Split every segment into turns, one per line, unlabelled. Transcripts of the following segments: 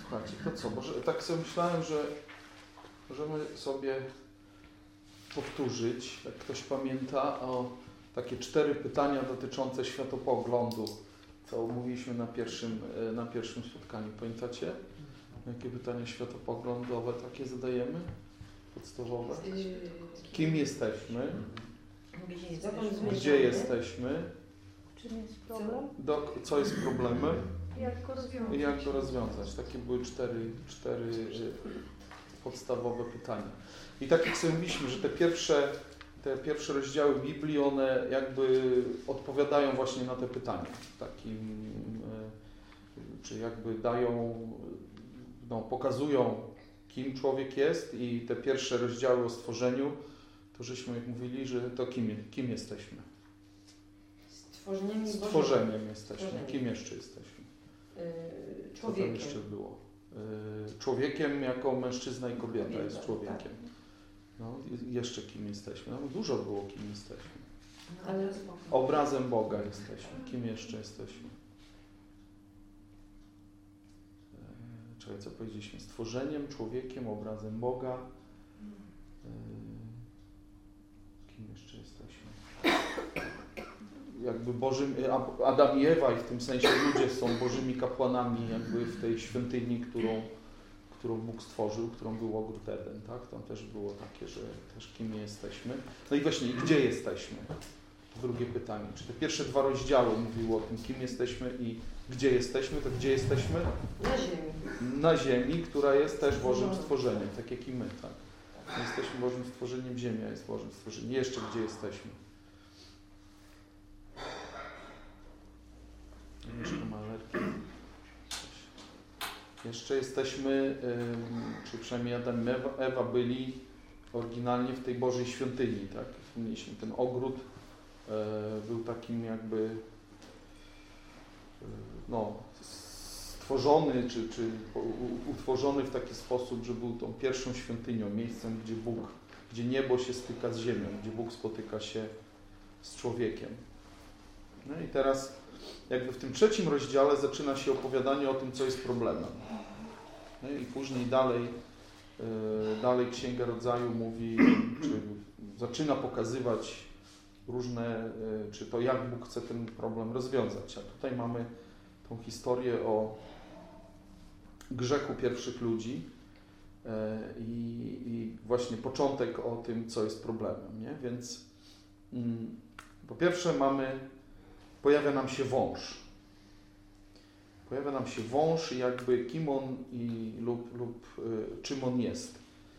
Słuchajcie, to co? Może tak sobie myślałem, że możemy sobie powtórzyć, jak ktoś pamięta, o takie 4 pytania dotyczące światopoglądu, co mówiliśmy na pierwszym spotkaniu. Pamiętacie? Jakie pytania światopoglądowe takie zadajemy? Podstawowe? Kim jesteśmy? Gdzie jesteśmy?
Czym jest problem?
Co jest problemem?
I
jak go rozwiązać? Takie były cztery podstawowe pytania. I tak jak sobie mówiliśmy, że te pierwsze rozdziały Biblii, one jakby odpowiadają właśnie na te pytania. Czy jakby pokazują, kim człowiek jest, i te pierwsze rozdziały o stworzeniu, to żeśmy mówili, że to kim jesteśmy? Stworzeniem jesteśmy. Kim jeszcze jesteśmy?
Człowiekiem.
Co tam jeszcze było? Człowiekiem jako mężczyzna i kobieta jest człowiekiem.
Tak.
No, jeszcze kim jesteśmy? No, dużo było, kim jesteśmy.
Ale
Obrazem Boga jesteśmy. Kim jeszcze jesteśmy? Czekaj, co powiedzieliśmy? Stworzeniem, człowiekiem, obrazem Boga. Kim jeszcze jesteśmy? Jakby Adam i Ewa, i w tym sensie ludzie są Bożymi kapłanami jakby w tej świątyni, którą Bóg stworzył, którą był ogród Eden, tak? Tam też było takie, że też kim jesteśmy. No i właśnie, gdzie jesteśmy? Drugie pytanie. Czy te pierwsze 2 rozdziały mówiły o tym, kim jesteśmy i gdzie jesteśmy? To gdzie jesteśmy?
na ziemi.
Na ziemi, która jest też Bożym stworzeniem, tak jak i my, tak? My jesteśmy Bożym stworzeniem, ziemia jest Bożym stworzeniem. Jeszcze gdzie jesteśmy? Jeszcze malerki. Jeszcze jesteśmy, czy przynajmniej Adam i Ewa byli oryginalnie w tej Bożej świątyni, tak? Mieliśmy ten ogród, był takim jakby stworzony, czy utworzony w taki sposób, że był tą pierwszą świątynią, miejscem, gdzie niebo się styka z ziemią, gdzie Bóg spotyka się z człowiekiem. No i teraz jakby w tym 3 rozdziale zaczyna się opowiadanie o tym, co jest problemem. No i później dalej Księga Rodzaju mówi, czy zaczyna pokazywać różne, czy to jak Bóg chce ten problem rozwiązać. A tutaj mamy tą historię o grzechu pierwszych ludzi i właśnie początek o tym, co jest problemem. Nie? Więc po pierwsze pojawia nam się wąż. Pojawia nam się wąż i jakby kim on lub czym on jest.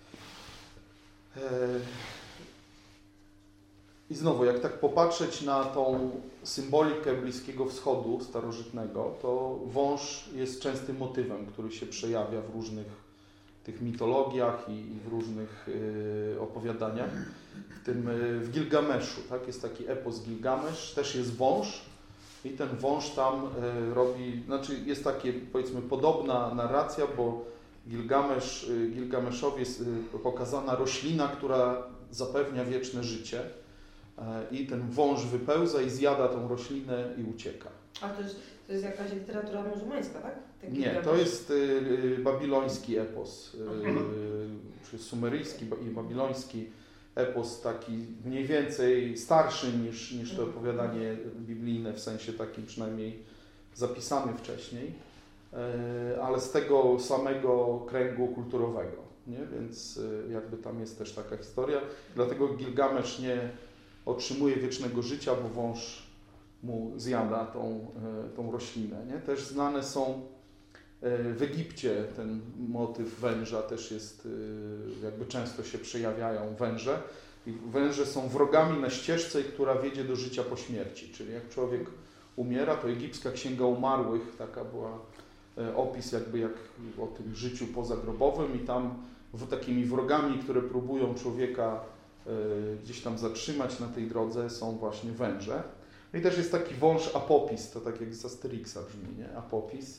I znowu, jak tak popatrzeć na tą symbolikę Bliskiego Wschodu starożytnego, to wąż jest częstym motywem, który się przejawia w różnych tych mitologiach i w różnych opowiadaniach. W Gilgameszu, tak? Jest taki epos Gilgamesz, też jest wąż i ten wąż tam jest takie, powiedzmy, podobna narracja, bo Gilgameszowi jest pokazana roślina, która zapewnia wieczne życie, i ten wąż wypełza i zjada tą roślinę i ucieka.
A to jest jakaś literatura muzułmańska, tak?
Nie, to jest babiloński epos, czy sumeryjski i babiloński epos, taki mniej więcej starszy niż to opowiadanie biblijne, w sensie takim przynajmniej zapisany wcześniej, ale z tego samego kręgu kulturowego, nie? Więc jakby tam jest też taka historia. Dlatego Gilgamesz nie otrzymuje wiecznego życia, bo wąż mu zjada tą roślinę. Nie? Też znane są w Egipcie ten motyw węża, też jest, jakby często się przejawiają węże. I węże są wrogami na ścieżce, która wiedzie do życia po śmierci. Czyli jak człowiek umiera, to egipska księga umarłych, taka była opis jakby jak o tym życiu pozagrobowym, i tam takimi wrogami, które próbują człowieka gdzieś tam zatrzymać na tej drodze, są właśnie węże. No i też jest taki wąż Apopis, to tak jak z Asterixa brzmi, nie? Apopis.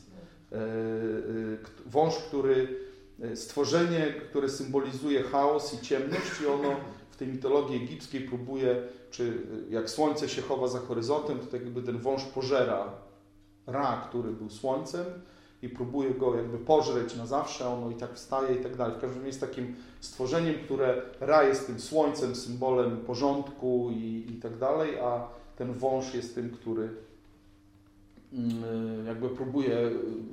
Wąż, stworzenie, które symbolizuje chaos i ciemność, i ono w tej mitologii egipskiej próbuje, czy jak słońce się chowa za horyzontem, to tak jakby ten wąż pożera Ra, który był słońcem, i próbuje go jakby pożreć na zawsze, ono i tak wstaje i tak dalej. W każdym razie jest takim stworzeniem, które Ra jest tym słońcem, symbolem porządku i tak dalej, a ten wąż jest tym, który jakby próbuje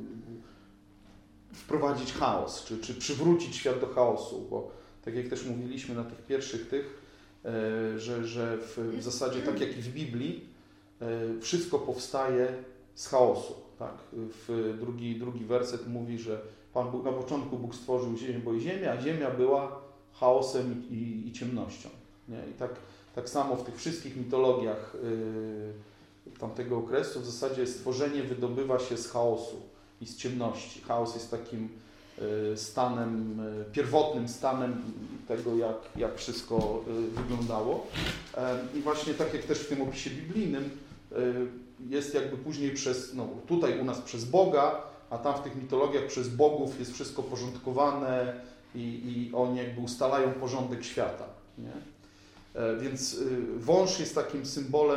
wprowadzić chaos, czy przywrócić świat do chaosu, bo tak jak też mówiliśmy na tych pierwszych że w zasadzie tak jak i w Biblii wszystko powstaje z chaosu. Tak? Drugi werset mówi, że Pan Bóg, na początku Bóg stworzył niebo i ziemię, a ziemia była chaosem i ciemnością. Nie? I tak samo w tych wszystkich mitologiach tamtego okresu w zasadzie stworzenie wydobywa się z chaosu i z ciemności. Chaos jest takim stanem, pierwotnym stanem tego, jak wszystko wyglądało. I właśnie tak jak też w tym opisie biblijnym jest jakby później tutaj u nas przez Boga, a tam w tych mitologiach przez bogów jest wszystko porządkowane i oni jakby ustalają porządek świata. Nie? Więc wąż jest takim symbolem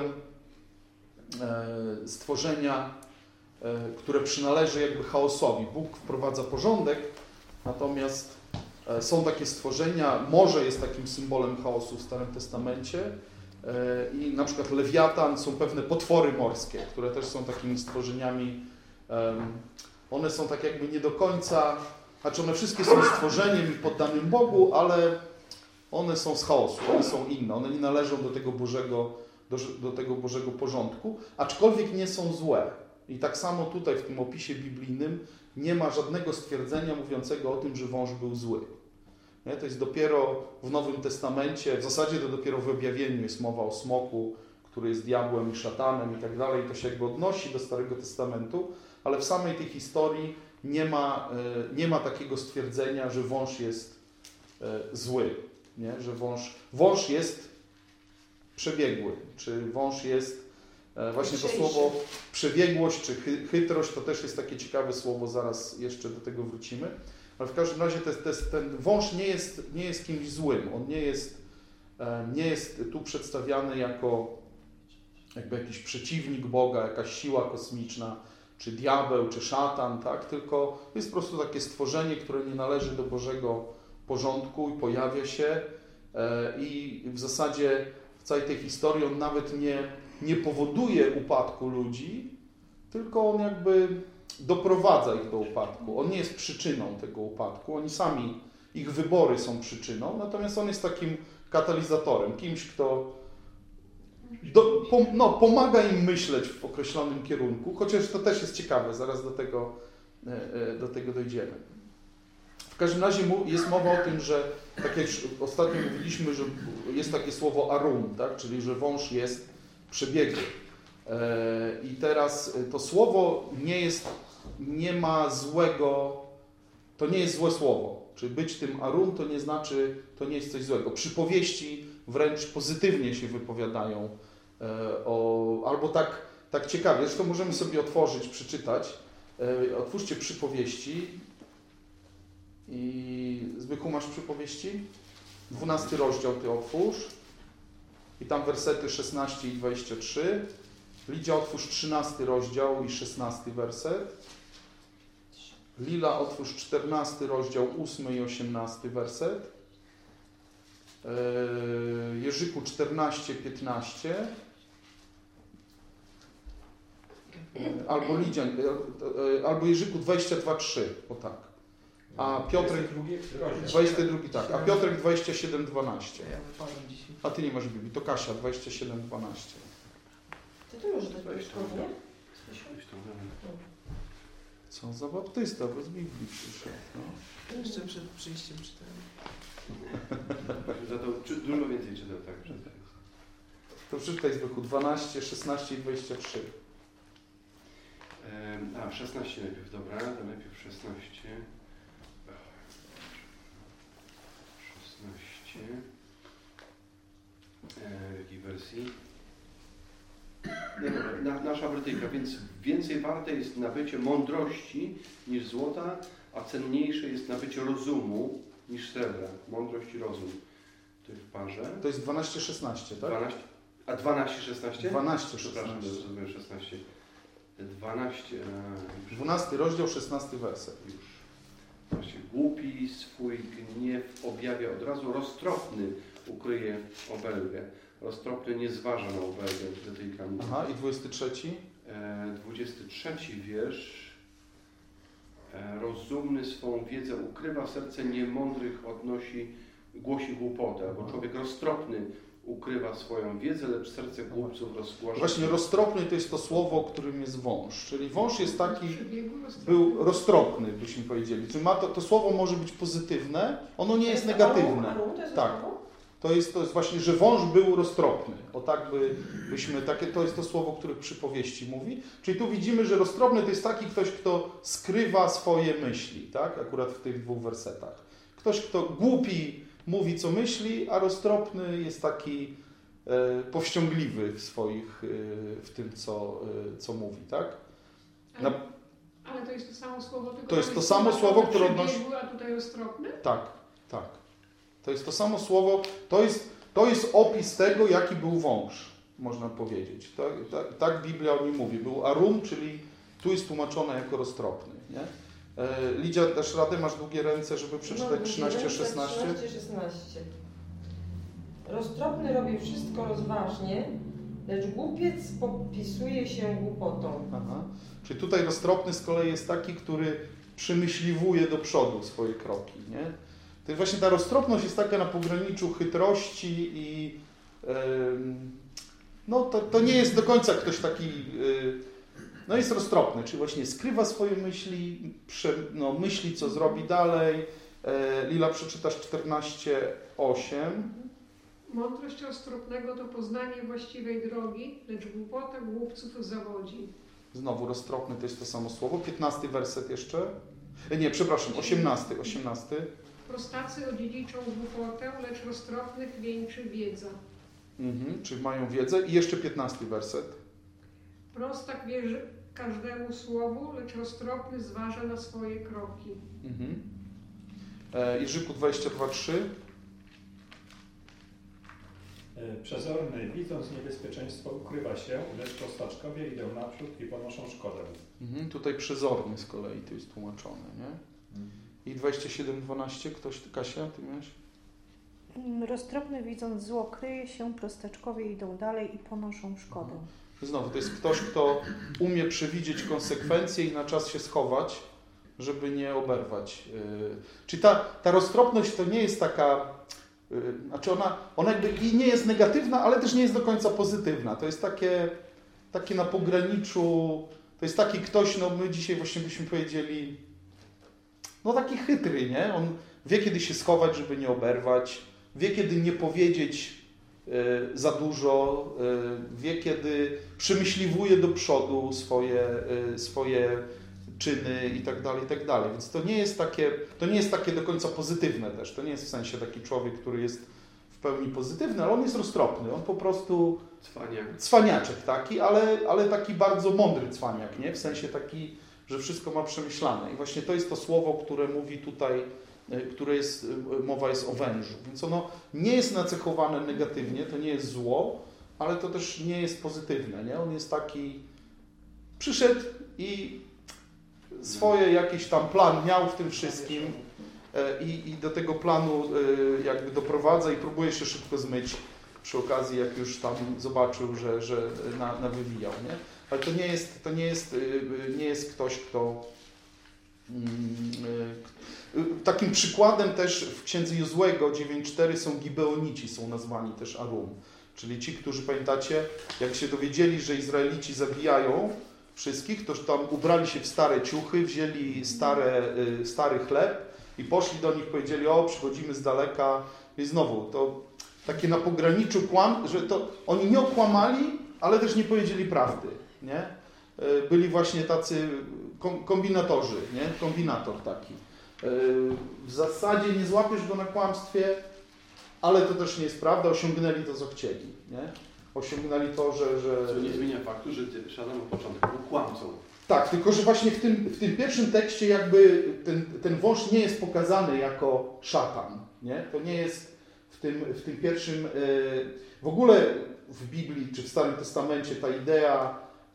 stworzenia, które przynależy jakby chaosowi. Bóg wprowadza porządek, natomiast są takie stworzenia, morze jest takim symbolem chaosu w Starym Testamencie i na przykład lewiatan są pewne potwory morskie, które też są takimi stworzeniami, one są tak jakby nie do końca, znaczy one wszystkie są stworzeniem i poddanym Bogu, ale one są z chaosu, one są inne, one nie należą do tego Bożego porządku, aczkolwiek nie są złe. I tak samo tutaj w tym opisie biblijnym nie ma żadnego stwierdzenia mówiącego o tym, że wąż był zły. Nie? To jest dopiero w Nowym Testamencie, w zasadzie to dopiero w objawieniu jest mowa o smoku, który jest diabłem i szatanem i tak dalej. To się jakby odnosi do Starego Testamentu, ale w samej tej historii nie ma takiego stwierdzenia, że wąż jest zły. Nie? Że wąż jest przebiegły, czy wąż jest właśnie to słowo przebiegłość, czy chytrość, to też jest takie ciekawe słowo, zaraz jeszcze do tego wrócimy. Ale w każdym razie ten wąż nie jest kimś złym. On nie jest tu przedstawiany jako jakby jakiś przeciwnik Boga, jakaś siła kosmiczna, czy diabeł, czy szatan, tak? Tylko jest po prostu takie stworzenie, które nie należy do Bożego porządku i pojawia się i w zasadzie w całej tej historii on nawet nie powoduje upadku ludzi, tylko on jakby doprowadza ich do upadku. On nie jest przyczyną tego upadku, oni sami, ich wybory są przyczyną, natomiast on jest takim katalizatorem, kimś, kto pomaga im myśleć w określonym kierunku, chociaż to też jest ciekawe, zaraz do tego dojdziemy. W każdym razie jest mowa o tym, że tak jak ostatnio mówiliśmy, że jest takie słowo arum, tak? Czyli że wąż jest przebiegły. I teraz to słowo nie ma złego, to nie jest złe słowo. Czyli być tym arum to nie znaczy, to nie jest coś złego. Przypowieści wręcz pozytywnie się wypowiadają albo tak ciekawie. Zresztą możemy sobie otworzyć, przeczytać. Otwórzcie Przypowieści. I Zbychu, masz Przypowieści? 12 rozdział ty otwórz. I tam wersety 16 i 23. Lidia, otwórz 13 rozdział i 16 werset. Lila, otwórz 14 rozdział, 8 i 18 werset. Jerzyku 14, 15. Albo Lidia, albo Jerzyku 22, 3. O tak. A Piotrek 22, tak. A Piotrek 27, 12. A ty nie masz Biblii, to Kasia 27, 12.
Ty może dać powieszkowanie?
Co za baptysta, bo z Biblii przyszedł. No.
Jeszcze przed przyjściem czytałem.
Za to dużo więcej czytał, tak?
To przeczytaj z Bychu 12, 16 i 23.
16 najpierw, dobra. To najpierw 16. 16. W jakiej wersji? Nasza Brytyjka, więc więcej warte jest nabycie mądrości niż złota, a cenniejsze jest nabycie rozumu niż srebra. Mądrość i rozum. To jest w parze.
To jest 12-16, tak?
12, a 12-16?
12-16.
Przepraszam, to zrobiłem 16. 12.
12 rozdział, 16 werset.
Już. Właśnie głupi swój gniew objawia od razu, roztropny ukryje obelgę. Roztropny nie zważa na obelgę do tej kamieni.
Aha, i 23?
23 wiersz. Rozumny swą wiedzę ukrywa, serce niemądrych głosi głupotę, bo człowiek roztropny ukrywa swoją wiedzę, lecz serce głupców rozgłasza.
Właśnie roztropny to jest to słowo, którym jest wąż. Czyli wąż jest taki, był roztropny, byśmy powiedzieli. Czyli to słowo może być pozytywne, ono nie jest negatywne. Tak. To jest właśnie, że wąż był roztropny. O tak to jest to słowo, które w przypowieści mówi. Czyli tu widzimy, że roztropny to jest taki ktoś, kto skrywa swoje myśli, tak? Akurat w tych 2 wersetach. Ktoś, kto głupi mówi, co myśli, a roztropny jest taki powściągliwy w tym, co mówi, tak?
Ale to jest to samo słowo, tylko
to jest to samo słowo, które
odnosi... A tutaj roztropny?
Tak. To jest to samo słowo, to jest opis tego, jaki był wąż, można powiedzieć. Tak Biblia o nim mówi. Był arum, czyli tu jest tłumaczone jako roztropny. Nie? Lidia, dasz radę? Masz długie ręce, żeby przeczytać 13-16?
13-16. Roztropny robi wszystko rozważnie, lecz głupiec popisuje się głupotą.
Aha. Czyli tutaj roztropny z kolei jest taki, który przemyśliwuje do przodu swoje kroki. Nie? To właśnie ta roztropność jest taka na pograniczu chytrości i to nie jest do końca ktoś taki, jest roztropny, czyli właśnie skrywa swoje myśli, myśli, co zrobi dalej. Lila, przeczytasz 14:8.
Mądrość roztropnego to poznanie właściwej drogi, lecz głupota głupców zawodzi.
Znowu roztropny to jest to samo słowo. 15 werset jeszcze. Nie, przepraszam, 18.
Prostacy odziedziczą głupotę, lecz roztropnych wieńczy wiedza.
Czyli mają wiedzę. I jeszcze 15 werset.
Prostak wierzy każdemu słowu, lecz roztropny zważa na swoje kroki.
Jerzyku 22:3.
Przezorny, widząc niebezpieczeństwo, ukrywa się, lecz prostaczkowie idą naprzód i ponoszą szkodę.
Tutaj przezorny z kolei to jest tłumaczone, nie? I 27:12, Kasia, ty miałeś?
Roztropny widząc zło kryje się, prostaczkowie idą dalej i ponoszą szkodę.
Znowu, to jest ktoś, kto umie przewidzieć konsekwencje i na czas się schować, żeby nie oberwać. Czyli ta roztropność to nie jest taka, znaczy ona jakby i nie jest negatywna, ale też nie jest do końca pozytywna. To jest takie na pograniczu, to jest taki ktoś, my dzisiaj właśnie byśmy powiedzieli, taki chytry, nie? On wie, kiedy się schować, żeby nie oberwać, wie, kiedy nie powiedzieć za dużo, wie, kiedy przemyśliwuje do przodu swoje czyny i tak dalej, więc to nie jest takie do końca pozytywne też, to nie jest w sensie taki człowiek, który jest w pełni pozytywny, ale on jest roztropny, on po prostu cwaniaczek taki, ale taki bardzo mądry cwaniak, nie? W sensie taki, że wszystko ma przemyślane i właśnie to jest to słowo, które mówi tutaj, mowa jest o wężu, więc ono nie jest nacechowane negatywnie, to nie jest zło, ale to też nie jest pozytywne, nie? On jest taki, przyszedł i swoje jakiś tam plan miał w tym wszystkim i do tego planu jakby doprowadza i próbuje się szybko zmyć przy okazji, jak już tam zobaczył, że nawywijał, nie? Ale to nie jest ktoś, kto... Takim przykładem też w księdze Jozłego 9:4 są Gibeonici, są nazwani też Arum. Czyli ci, którzy pamiętacie, jak się dowiedzieli, że Izraelici zabijają wszystkich, to tam ubrali się w stare ciuchy, wzięli stary chleb i poszli do nich, powiedzieli, przychodzimy z daleka. I znowu, to takie na pograniczu że to oni nie okłamali, ale też nie powiedzieli prawdy, nie? Byli właśnie tacy kombinatorzy, nie? Kombinator taki. W zasadzie nie złapiesz go na kłamstwie, ale to też nie jest prawda, osiągnęli to, co chcieli, nie? Osiągnęli to, że...
Co nie zmienia faktu, że ty, szatan od początku był kłamcą.
Tak, tylko że właśnie w tym pierwszym tekście jakby ten wąż nie jest pokazany jako szatan, nie? To nie jest w tym pierwszym... W ogóle w Biblii czy w Starym Testamencie ta idea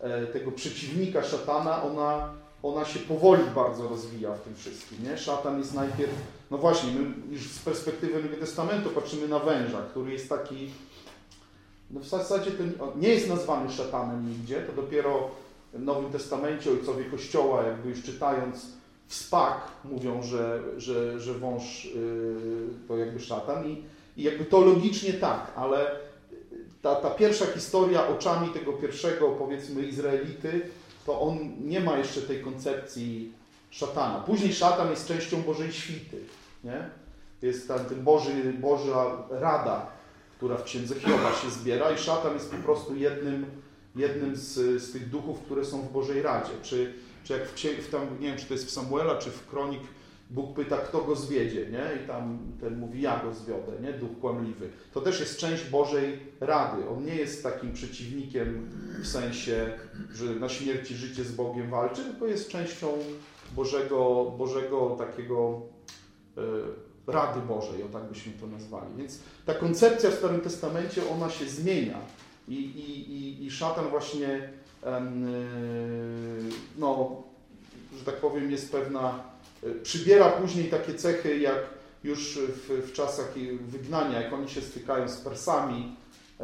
tego przeciwnika szatana, ona się powoli bardzo rozwija w tym wszystkim. Nie? Szatan jest najpierw, no właśnie, my już z perspektywy Nowego Testamentu patrzymy na węża, który jest taki, no w zasadzie to nie jest nazwany szatanem nigdzie, to dopiero w Nowym Testamencie ojcowie Kościoła, jakby już czytając wspak, mówią, że wąż to jakby szatan i jakby to logicznie tak, ale ta pierwsza historia oczami tego pierwszego, powiedzmy, Izraelity, to on nie ma jeszcze tej koncepcji szatana. Później szatan jest częścią Bożej świty, nie? Jest tam ten Boża rada, która w Księdze Hioba się zbiera i szatan jest po prostu jednym z tych duchów, które są w Bożej Radzie. Czy jak tam, nie wiem, czy to jest w Samuela, czy w Kronik, Bóg pyta, kto go zwiedzie, nie? I tam ten mówi, ja go zwiodę, nie? Duch kłamliwy. To też jest część Bożej Rady. On nie jest takim przeciwnikiem w sensie, że na śmierć i życie z Bogiem walczy, tylko jest częścią Bożego takiego Rady Bożej, o tak byśmy to nazwali. Więc ta koncepcja w Starym Testamencie, ona się zmienia i szatan właśnie, no, że tak powiem, jest pewna, przybiera później takie cechy, jak już w czasach wygnania, jak oni się stykają z Persami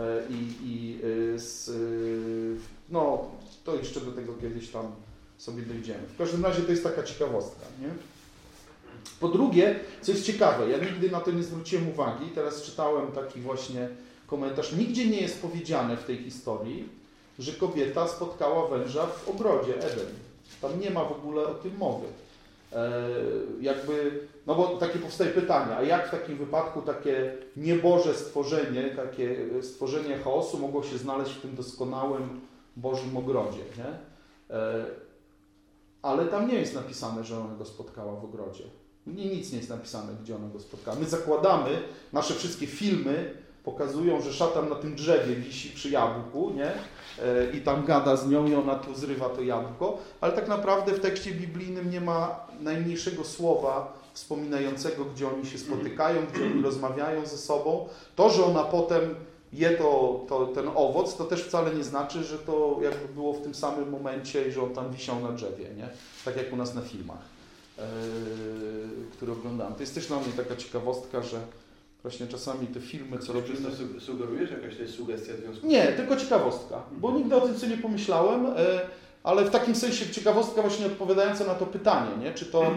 no, to jeszcze do tego kiedyś tam sobie dojdziemy. W każdym razie to jest taka ciekawostka, nie? Po drugie, co jest ciekawe, ja nigdy na to nie zwróciłem uwagi, teraz czytałem taki właśnie komentarz, nigdzie nie jest powiedziane w tej historii, że kobieta spotkała węża w ogrodzie Eden. Tam nie ma w ogóle o tym mowy. No bo takie powstaje pytanie, a jak w takim wypadku takie nieboże stworzenie, takie stworzenie chaosu mogło się znaleźć w tym doskonałym Bożym ogrodzie, nie? Ale tam nie jest napisane, że ona go spotkała w ogrodzie. Nic nie jest napisane, gdzie ona go spotkała. My zakładamy, nasze wszystkie filmy pokazują, że szatan na tym drzewie wisi przy jabłku, nie? I tam gada z nią i ona tu zrywa to jabłko, ale tak naprawdę w tekście biblijnym nie ma najmniejszego słowa wspominającego, gdzie oni się spotykają, gdzie oni rozmawiają ze sobą. To, że ona potem je ten owoc, to też wcale nie znaczy, że to jakby było w tym samym momencie i że on tam wisiał na drzewie, nie? Tak jak u nas na filmach, które oglądałem. To jest też dla mnie taka ciekawostka, że właśnie czasami te filmy, co robimy...
Czy sugerujesz? Jakaś to jest sugestia w związku z tym?
Nie, tylko ciekawostka, bo nigdy o tym sobie nie pomyślałem, ale w takim sensie ciekawostka właśnie odpowiadająca na to pytanie, nie?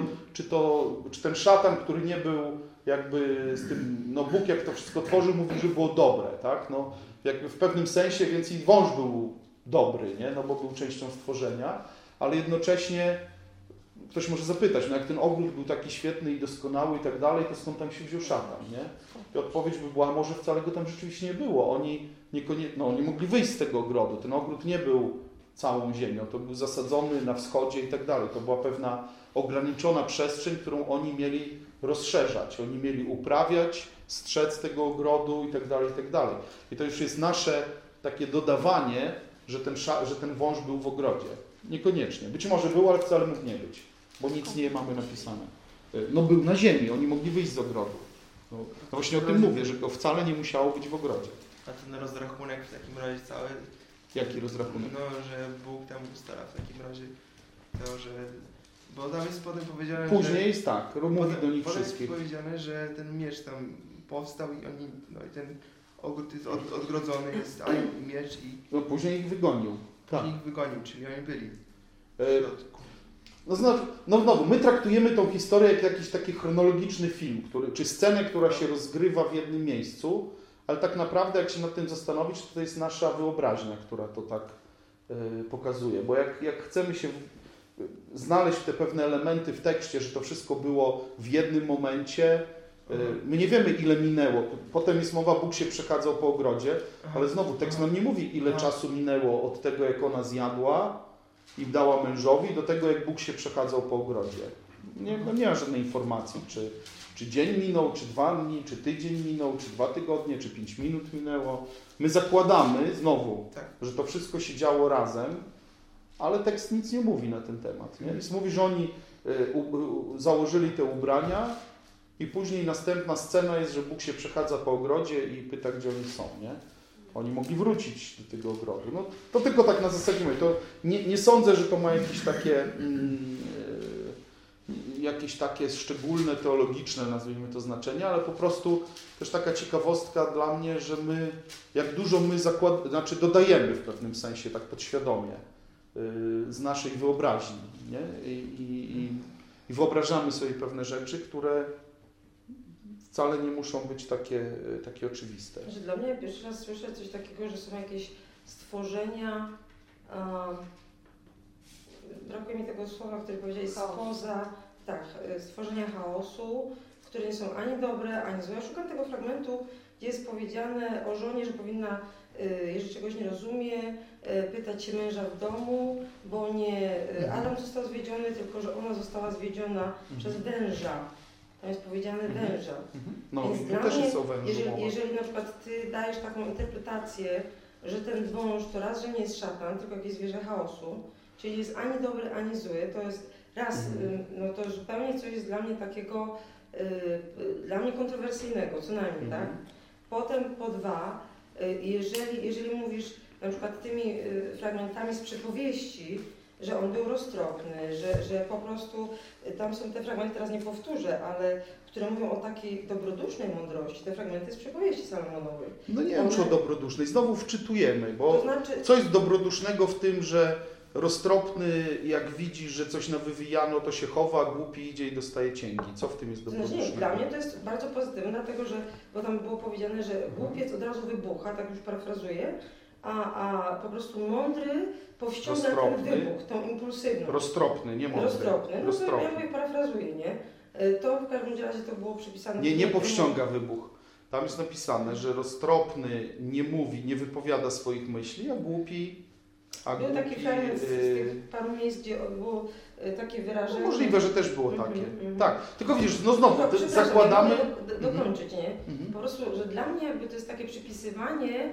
Czy ten szatan, który nie był jakby z tym, no Bóg jak to wszystko tworzył, mówił, że było dobre, tak? No, jakby w pewnym sensie, więc i wąż był dobry, nie? No bo był częścią stworzenia, ale jednocześnie ktoś może zapytać, no jak ten ogród był taki świetny i doskonały i tak dalej, to skąd tam się wziął szatan, nie? I odpowiedź by była, może wcale go tam rzeczywiście nie było. Oni mogli wyjść z tego ogrodu. Ten ogród nie był całą ziemią, to był zasadzony na wschodzie i tak dalej. To była pewna ograniczona przestrzeń, którą oni mieli rozszerzać. Oni mieli uprawiać, strzec tego ogrodu i tak dalej, i tak dalej. I to już jest nasze takie dodawanie, że ten wąż był w ogrodzie. Niekoniecznie. Być może był, ale wcale mógł nie być, bo nic nie mamy napisane. No był na ziemi, oni mogli wyjść z ogrodu. No właśnie o tym mówię, że to wcale nie musiało być w ogrodzie.
A ten rozrachunek w takim razie cały...
Jaki rozrachunek?
No, że Bóg tam ustala w takim razie to, że... Bo tam jest potem powiedziane,
Później jest tak, mówi do nich
potem
wszystkich.
jest powiedziane, że ten miecz tam powstał i oni... No i ten ogród jest odgrodzony, jest anioł i miecz i...
No później ich wygonił. Tak.
Ich wygonił, czyli oni byli w środku.
No znowu, my traktujemy tą historię jak jakiś taki chronologiczny film, czy scenę, która się rozgrywa w jednym miejscu, ale tak naprawdę jak się nad tym zastanowić, to jest nasza wyobraźnia, która to tak pokazuje. Bo jak chcemy się znaleźć te pewne elementy w tekście, że to wszystko było w jednym momencie, my nie wiemy, ile minęło. Potem jest mowa, Bóg się przechadzał po ogrodzie, ale znowu tekst nam nie mówi, ile czasu minęło od tego, jak ona zjadła i dała mężowi, do tego, jak Bóg się przechadzał po ogrodzie. Nie ma żadnej informacji, czy dzień minął, czy 2 dni, czy tydzień minął, czy 2 tygodnie, czy 5 minut minęło. My zakładamy znowu, że to wszystko się działo razem, ale tekst nic nie mówi na ten temat. Nie? Więc mówi, że oni założyli te ubrania i później następna scena jest, że Bóg się przechadza po ogrodzie i pyta, gdzie oni są. Nie? Oni mogli wrócić do tego ogrodu. No, to tylko tak na zasadzie, to nie sądzę, że to ma jakieś takie szczególne, teologiczne, nazwijmy to, znaczenie, ale po prostu też taka ciekawostka dla mnie, że my, jak dużo my dodajemy w pewnym sensie, tak podświadomie, z naszej wyobraźni, nie? I wyobrażamy sobie pewne rzeczy, które wcale nie muszą być takie oczywiste.
Dla mnie pierwszy raz słyszę coś takiego, że są jakieś stworzenia, brakuje mi tego słowa, które powiedziałeś, stworzenia chaosu, które nie są ani dobre, ani złe. Ja szukam tego fragmentu, gdzie jest powiedziane o żonie, że powinna, jeżeli czegoś nie rozumie, pytać się męża w domu, bo nie Adam został zwiedziony, tylko że ona została zwiedziona przez węża. Tam jest powiedziane węża.
No
Więc
i
dla
też
mnie,
jest o wężu
jeżeli na przykład Ty dajesz taką interpretację, że ten wąż to raz, że nie jest szatan, tylko jakieś zwierzę chaosu, czyli jest ani dobry, ani zły, to jest raz, no to zupełnie coś jest dla mnie takiego, dla mnie kontrowersyjnego, co najmniej, tak? Potem po dwa, jeżeli mówisz na przykład tymi fragmentami z przypowieści, że on był roztropny, że po prostu tam są te fragmenty, teraz nie powtórzę, ale które mówią o takiej dobrodusznej mądrości, te fragmenty z przypowieści Salomonowej.
No nie wiem, czy o dobrodusznej. Znowu wczytujemy, bo
to znaczy,
co jest dobrodusznego w tym, że roztropny, jak widzi, że coś nawywijano, to się chowa, głupi idzie i dostaje cięgi. Co w tym jest dobrodusznego?
Nie, dla mnie to jest bardzo pozytywne, dlatego że, bo tam było powiedziane, że głupiec od razu wybucha, tak już parafrazuję, a po prostu mądry powściąga ten wybuch, tą impulsywność.
Roztropny, nie mądry.
Roztropny, no to ja mówię, parafrazuję, nie? To w każdym razie to było przypisane...
Nie powściąga wybuch. Tam jest napisane, że roztropny nie mówi, nie wypowiada swoich myśli, a głupi...
Był taki fragment z tych paru miejsc, gdzie było takie wyrażenie...
No możliwe, że też było takie. Tak, tylko widzisz, no znowu, zakładamy...
Ja dokończyć, nie? Po prostu, że dla mnie jakby to jest takie przypisywanie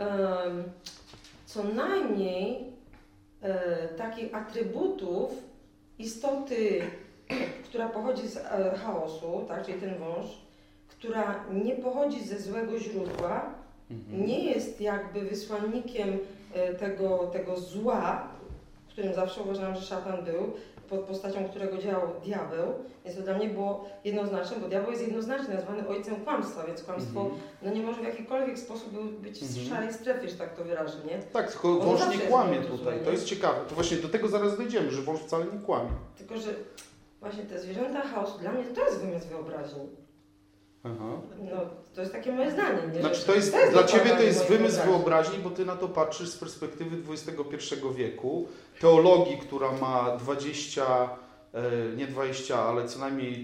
co najmniej takich atrybutów istoty, która pochodzi z chaosu, tak, czyli ten wąż, która nie pochodzi ze złego źródła, nie jest jakby wysłannikiem tego zła, którym zawsze uważałam, że szatan był, pod postacią którego działał diabeł, więc to dla mnie było jednoznaczne, bo diabeł jest jednoznacznie nazwany ojcem kłamstwa, więc kłamstwo no nie może w jakikolwiek sposób być w szarej strefie, że tak to wyrażę, nie?
Tak, tylko wąż nie kłamie tutaj, to jest ciekawe. To właśnie do tego zaraz dojdziemy, że wąż wcale nie kłamie.
Tylko, że właśnie te zwierzęta chaosu, dla mnie to jest wymysł wyobraźni.
Aha.
No, to jest takie moje zdanie, nie?
Znaczy to jest dla Ciebie to jest wymysł wyobraźni, bo Ty na to patrzysz z perspektywy XXI wieku, teologii, która ma 20, ale co najmniej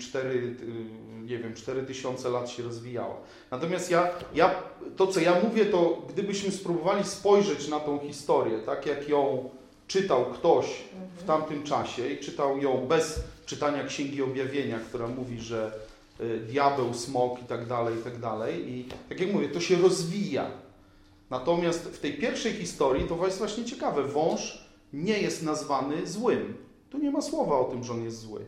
4000 lat się rozwijała. Natomiast to co ja mówię, to gdybyśmy spróbowali spojrzeć na tą historię, tak jak ją czytał ktoś w tamtym czasie i czytał ją bez czytania Księgi Objawienia, która mówi, że diabeł, smok i tak dalej. I tak jak mówię, to się rozwija. Natomiast w tej pierwszej historii to jest właśnie ciekawe. Wąż nie jest nazwany złym. Tu nie ma słowa o tym, że on jest zły.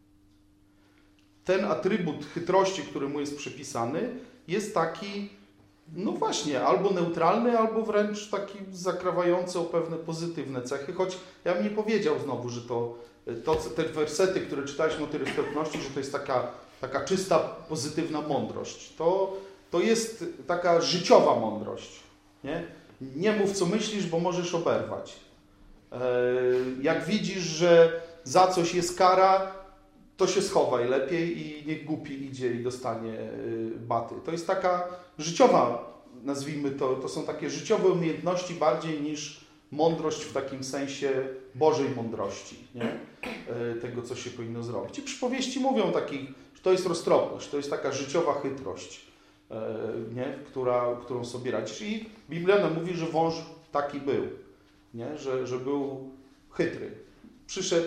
Ten atrybut chytrości, który mu jest przypisany, jest taki, no właśnie, albo neutralny, albo wręcz taki zakrawający o pewne pozytywne cechy. Choć ja bym nie powiedział znowu, że te wersety, które czytaliśmy o tej roztropności, że to jest taka czysta, pozytywna mądrość. To jest taka życiowa mądrość. Nie mów, co myślisz, bo możesz oberwać. Jak widzisz, że za coś jest kara, to się schowaj lepiej i niech głupi idzie i dostanie baty. To jest taka życiowa, nazwijmy to są takie życiowe umiejętności bardziej niż mądrość w takim sensie Bożej mądrości, nie? Tego, co się powinno zrobić. I przypowieści mówią takich, że to jest roztropność, to jest taka życiowa chytrość, nie? Którą sobie radzisz. I Biblia nam mówi, że wąż taki był, nie? Że był chytry. Przyszedł,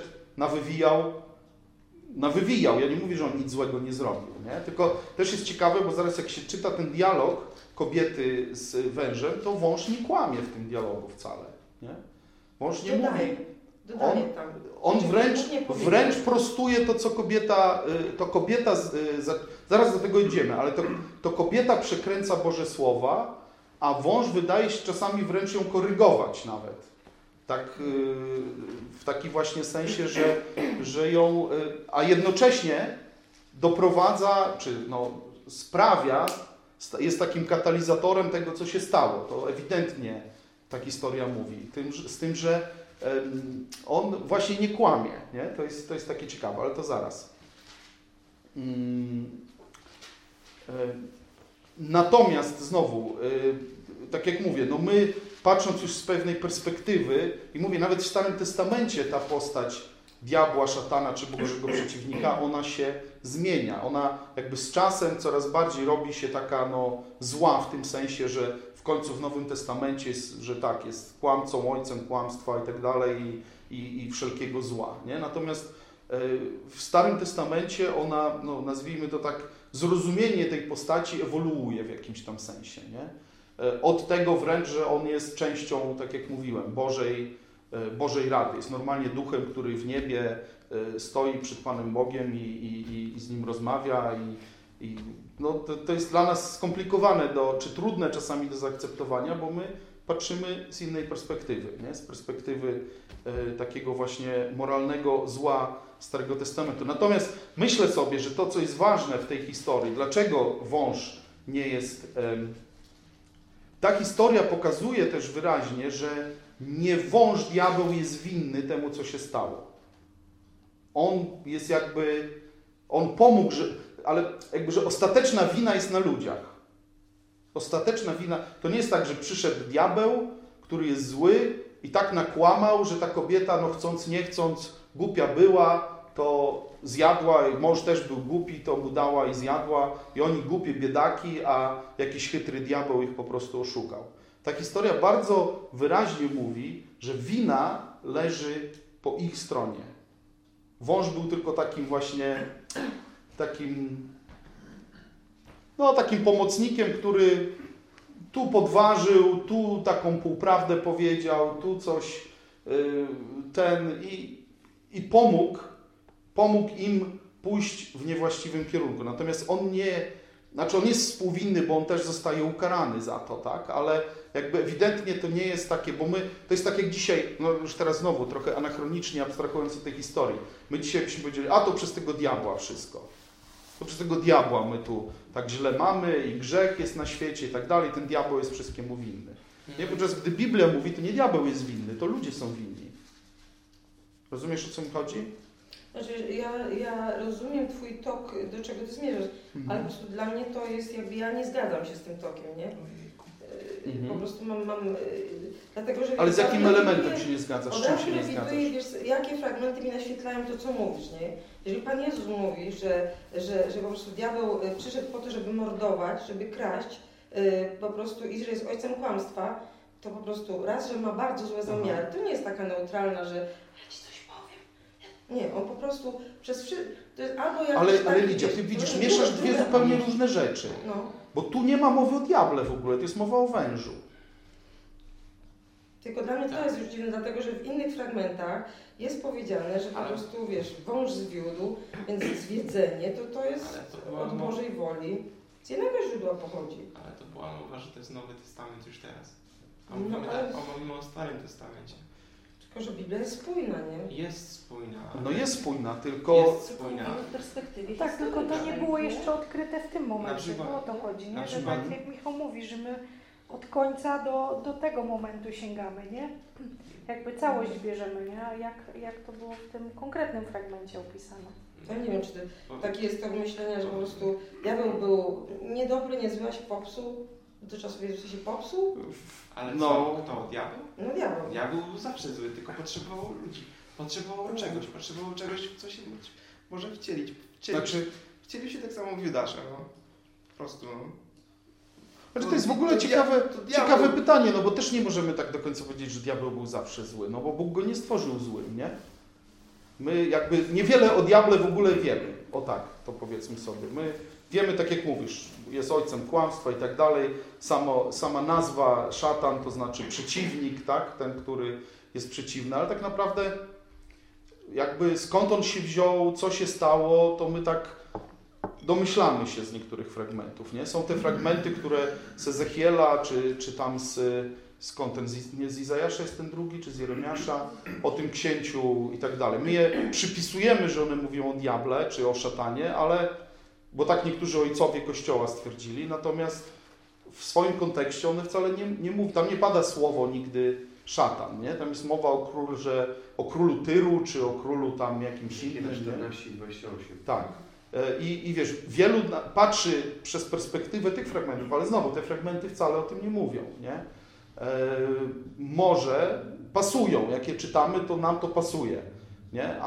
nawywijał. Ja nie mówię, że on nic złego nie zrobił, nie? Tylko też jest ciekawe, bo zaraz jak się czyta ten dialog kobiety z wężem, to wąż nie kłamie w tym dialogu wcale, nie? Wąż nie mówi. On wręcz prostuje to, co kobieta, zaraz do tego idziemy, ale to kobieta przekręca Boże Słowa a wąż wydaje się czasami wręcz ją korygować nawet. Tak, w taki właśnie sensie, że ją, a jednocześnie doprowadza, czy no, sprawia, jest takim katalizatorem tego, co się stało. To ewidentnie ta historia mówi. Z tym, że on właśnie nie kłamie. Nie? To jest takie ciekawe, ale to zaraz. Natomiast znowu, tak jak mówię, no my patrząc już z pewnej perspektywy i mówię, nawet w Starym Testamencie ta postać diabła, szatana czy Bożego przeciwnika, ona się zmienia. Ona jakby z czasem coraz bardziej robi się taka no, zła w tym sensie, że w końcu w Nowym Testamencie jest, że tak, jest kłamcą, ojcem kłamstwa i tak dalej i wszelkiego zła. Nie? Natomiast w Starym Testamencie ona, no, nazwijmy to tak, zrozumienie tej postaci ewoluuje w jakimś tam sensie. Nie? Od tego wręcz, że on jest częścią, tak jak mówiłem, Bożej Rady. Jest normalnie duchem, który w niebie stoi przed Panem Bogiem i z Nim rozmawia. No, to jest dla nas skomplikowane, czy trudne czasami do zaakceptowania, bo my patrzymy z innej perspektywy. Nie? Z perspektywy takiego właśnie moralnego zła Starego Testamentu. Natomiast myślę sobie, że to, co jest ważne w tej historii, dlaczego wąż nie jest... Ta historia pokazuje też wyraźnie, że nie wąż, diabeł jest winny temu, co się stało. On jest jakby, on pomógł, ale jakby, że ostateczna wina jest na ludziach. Ostateczna wina, to nie jest tak, że przyszedł diabeł, który jest zły i tak nakłamał, że ta kobieta, no chcąc, nie chcąc, głupia była, to zjadła, mąż też był głupi, to mu dała i zjadła i oni głupie biedaki, a jakiś chytry diabeł ich po prostu oszukał. Ta historia bardzo wyraźnie mówi, że wina leży po ich stronie. Wąż był tylko takim właśnie, takim pomocnikiem, który tu podważył, tu taką półprawdę powiedział, tu coś i pomógł im pójść w niewłaściwym kierunku. Natomiast on jest współwinny, bo on też zostaje ukarany za to, tak? Ale jakby ewidentnie to nie jest takie, bo to jest tak jak dzisiaj, no już teraz znowu trochę anachronicznie abstrahując od tej historii. My dzisiaj byśmy powiedzieli, to przez tego diabła wszystko. To przez tego diabła my tu tak źle mamy i grzech jest na świecie i tak dalej, ten diabeł jest wszystkiemu winny. Nie? Podczas gdy Biblia mówi, to nie diabeł jest winny, to ludzie są winni. Rozumiesz, o co mi chodzi?
Znaczy, ja rozumiem Twój tok, do czego Ty zmierzasz, ale po prostu dla mnie to jest jakby, ja nie zgadzam się z tym tokiem, nie? Po prostu mam dlatego, że...
Ale z jakim elementem się nie zgadzasz? Z czym się nie zgadzasz?
Wiesz, jakie fragmenty mi naświetlają to, co mówisz, nie? Jeżeli Pan Jezus mówi, że po prostu diabeł przyszedł po to, żeby mordować, żeby kraść, po prostu i że jest ojcem kłamstwa, to po prostu raz, że ma bardzo złe zamiary, to nie jest taka neutralna, że ja Ci coś powiem. Nie, on po prostu to jest albo jakiś
ale Lidia, Ty widzisz, mieszasz dwie zupełnie różne rzeczy.
No.
Bo tu nie ma mowy o diable w ogóle, to jest mowa o wężu.
Tylko dla mnie to jest już dziwne, dlatego że w innych fragmentach jest powiedziane, że po prostu, wiesz, wąż zwiódł, więc zwiedzenie to jest od Bożej woli. Z jednego źródła pochodzi.
Ale to była mowa, że to jest Nowy Testament już teraz. A mówimy o Starym Testamencie.
Tylko, że Biblia jest spójna, nie?
Jest spójna.
No jest spójna, tylko...
Jest spójna.
W perspektywie
tak, tylko to nie było jeszcze odkryte w tym momencie,
przykład,
bo o to chodzi, nie? Że
przykład,
tak jak Michał mówi, że my od końca do tego momentu sięgamy, nie? Jakby całość bierzemy, nie? A jak to było w tym konkretnym fragmencie opisane.
Ja nie wiem, czy taki jest tok myślenia, że po prostu diabeł był niedobry, niezły, a się popsuł. Do czasów Jezusa się popsuł?
Ale co? Kto? Diabeł?
No diabeł.
Diabeł był zawsze zły, tylko potrzebował ludzi. Potrzebował czegoś, w co się może wcielić. Wcielił się tak samo w Judasza, no. Po prostu, no.
Znaczy, to jest w ogóle ciekawe pytanie, no bo też nie możemy tak do końca powiedzieć, że diabeł był zawsze zły, no bo Bóg go nie stworzył złym, nie? My jakby niewiele o diable w ogóle wiemy, o tak, to powiedzmy sobie. My wiemy, tak jak mówisz, jest ojcem kłamstwa i tak dalej, sama nazwa szatan to znaczy przeciwnik, tak? Ten, który jest przeciwny, ale tak naprawdę jakby skąd on się wziął, co się stało, to my tak domyślamy się z niektórych fragmentów, nie? Są te fragmenty, które z Ezechiela, czy tam skąd ten, nie z Izajasza jest ten drugi, czy z Jeremiasza, o tym księciu i tak dalej. My je przypisujemy, że one mówią o diable, czy o szatanie, ale, bo tak niektórzy ojcowie Kościoła stwierdzili, natomiast w swoim kontekście one wcale nie mówią, tam nie pada słowo nigdy szatan, nie? Tam jest mowa o królu Tyru, czy o królu tam jakimś innym.
14 i 28.
Tak. I wiesz, wielu patrzy przez perspektywę tych fragmentów, ale znowu te fragmenty wcale o tym nie mówią, nie? Może pasują, jak je czytamy, to nam to pasuje, nie?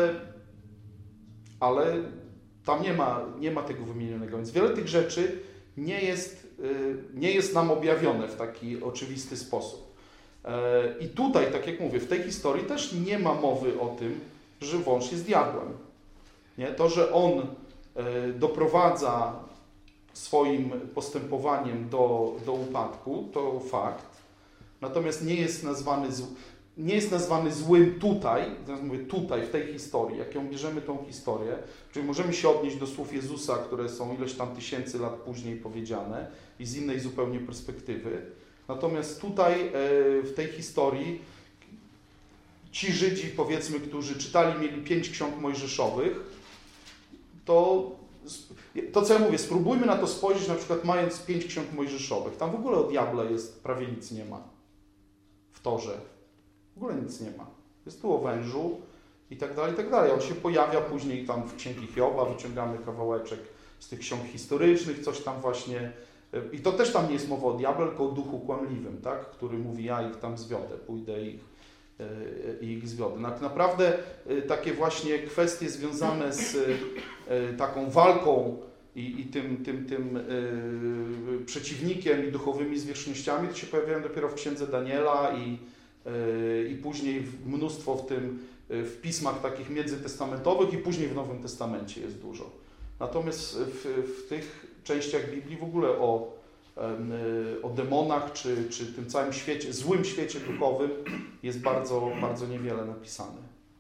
Ale tam nie ma tego wymienionego, więc wiele tych rzeczy nie jest nam objawione w taki oczywisty sposób. I tutaj, tak jak mówię, w tej historii też nie ma mowy o tym, że wąż jest diabłem. Nie? To, że on doprowadza swoim postępowaniem do upadku, to fakt. Natomiast nie jest nazwany złym tutaj, mówię tutaj, w tej historii. Jak ją bierzemy tą historię, czyli możemy się odnieść do słów Jezusa, które są ileś tam tysięcy lat później powiedziane i z innej zupełnie perspektywy. Natomiast tutaj w tej historii ci Żydzi, powiedzmy, którzy czytali, mieli 5 ksiąg mojżeszowych, to co ja mówię, spróbujmy na to spojrzeć, na przykład mając 5 ksiąg mojżeszowych. Tam w ogóle o diable prawie nic nie ma w Torze. W ogóle nic nie ma. Jest tu o wężu i tak dalej, i tak dalej. On się pojawia później tam w księgi Hioba, wyciągamy kawałeczek z tych ksiąg historycznych, coś tam właśnie. I to też tam nie jest mowa o diable, tylko o duchu kłamliwym, tak? Który mówi, ja ich tam zwiodę, pójdę i ich zwiodę. Naprawdę takie właśnie kwestie związane z taką walką i tym przeciwnikiem i duchowymi zwierzchnościami, to się pojawiają dopiero w księdze Daniela i później mnóstwo w pismach takich międzytestamentowych i później w Nowym Testamencie jest dużo. Natomiast w tych częściach Biblii w ogóle o demonach czy tym całym świecie, złym świecie duchowym jest bardzo, bardzo niewiele napisane.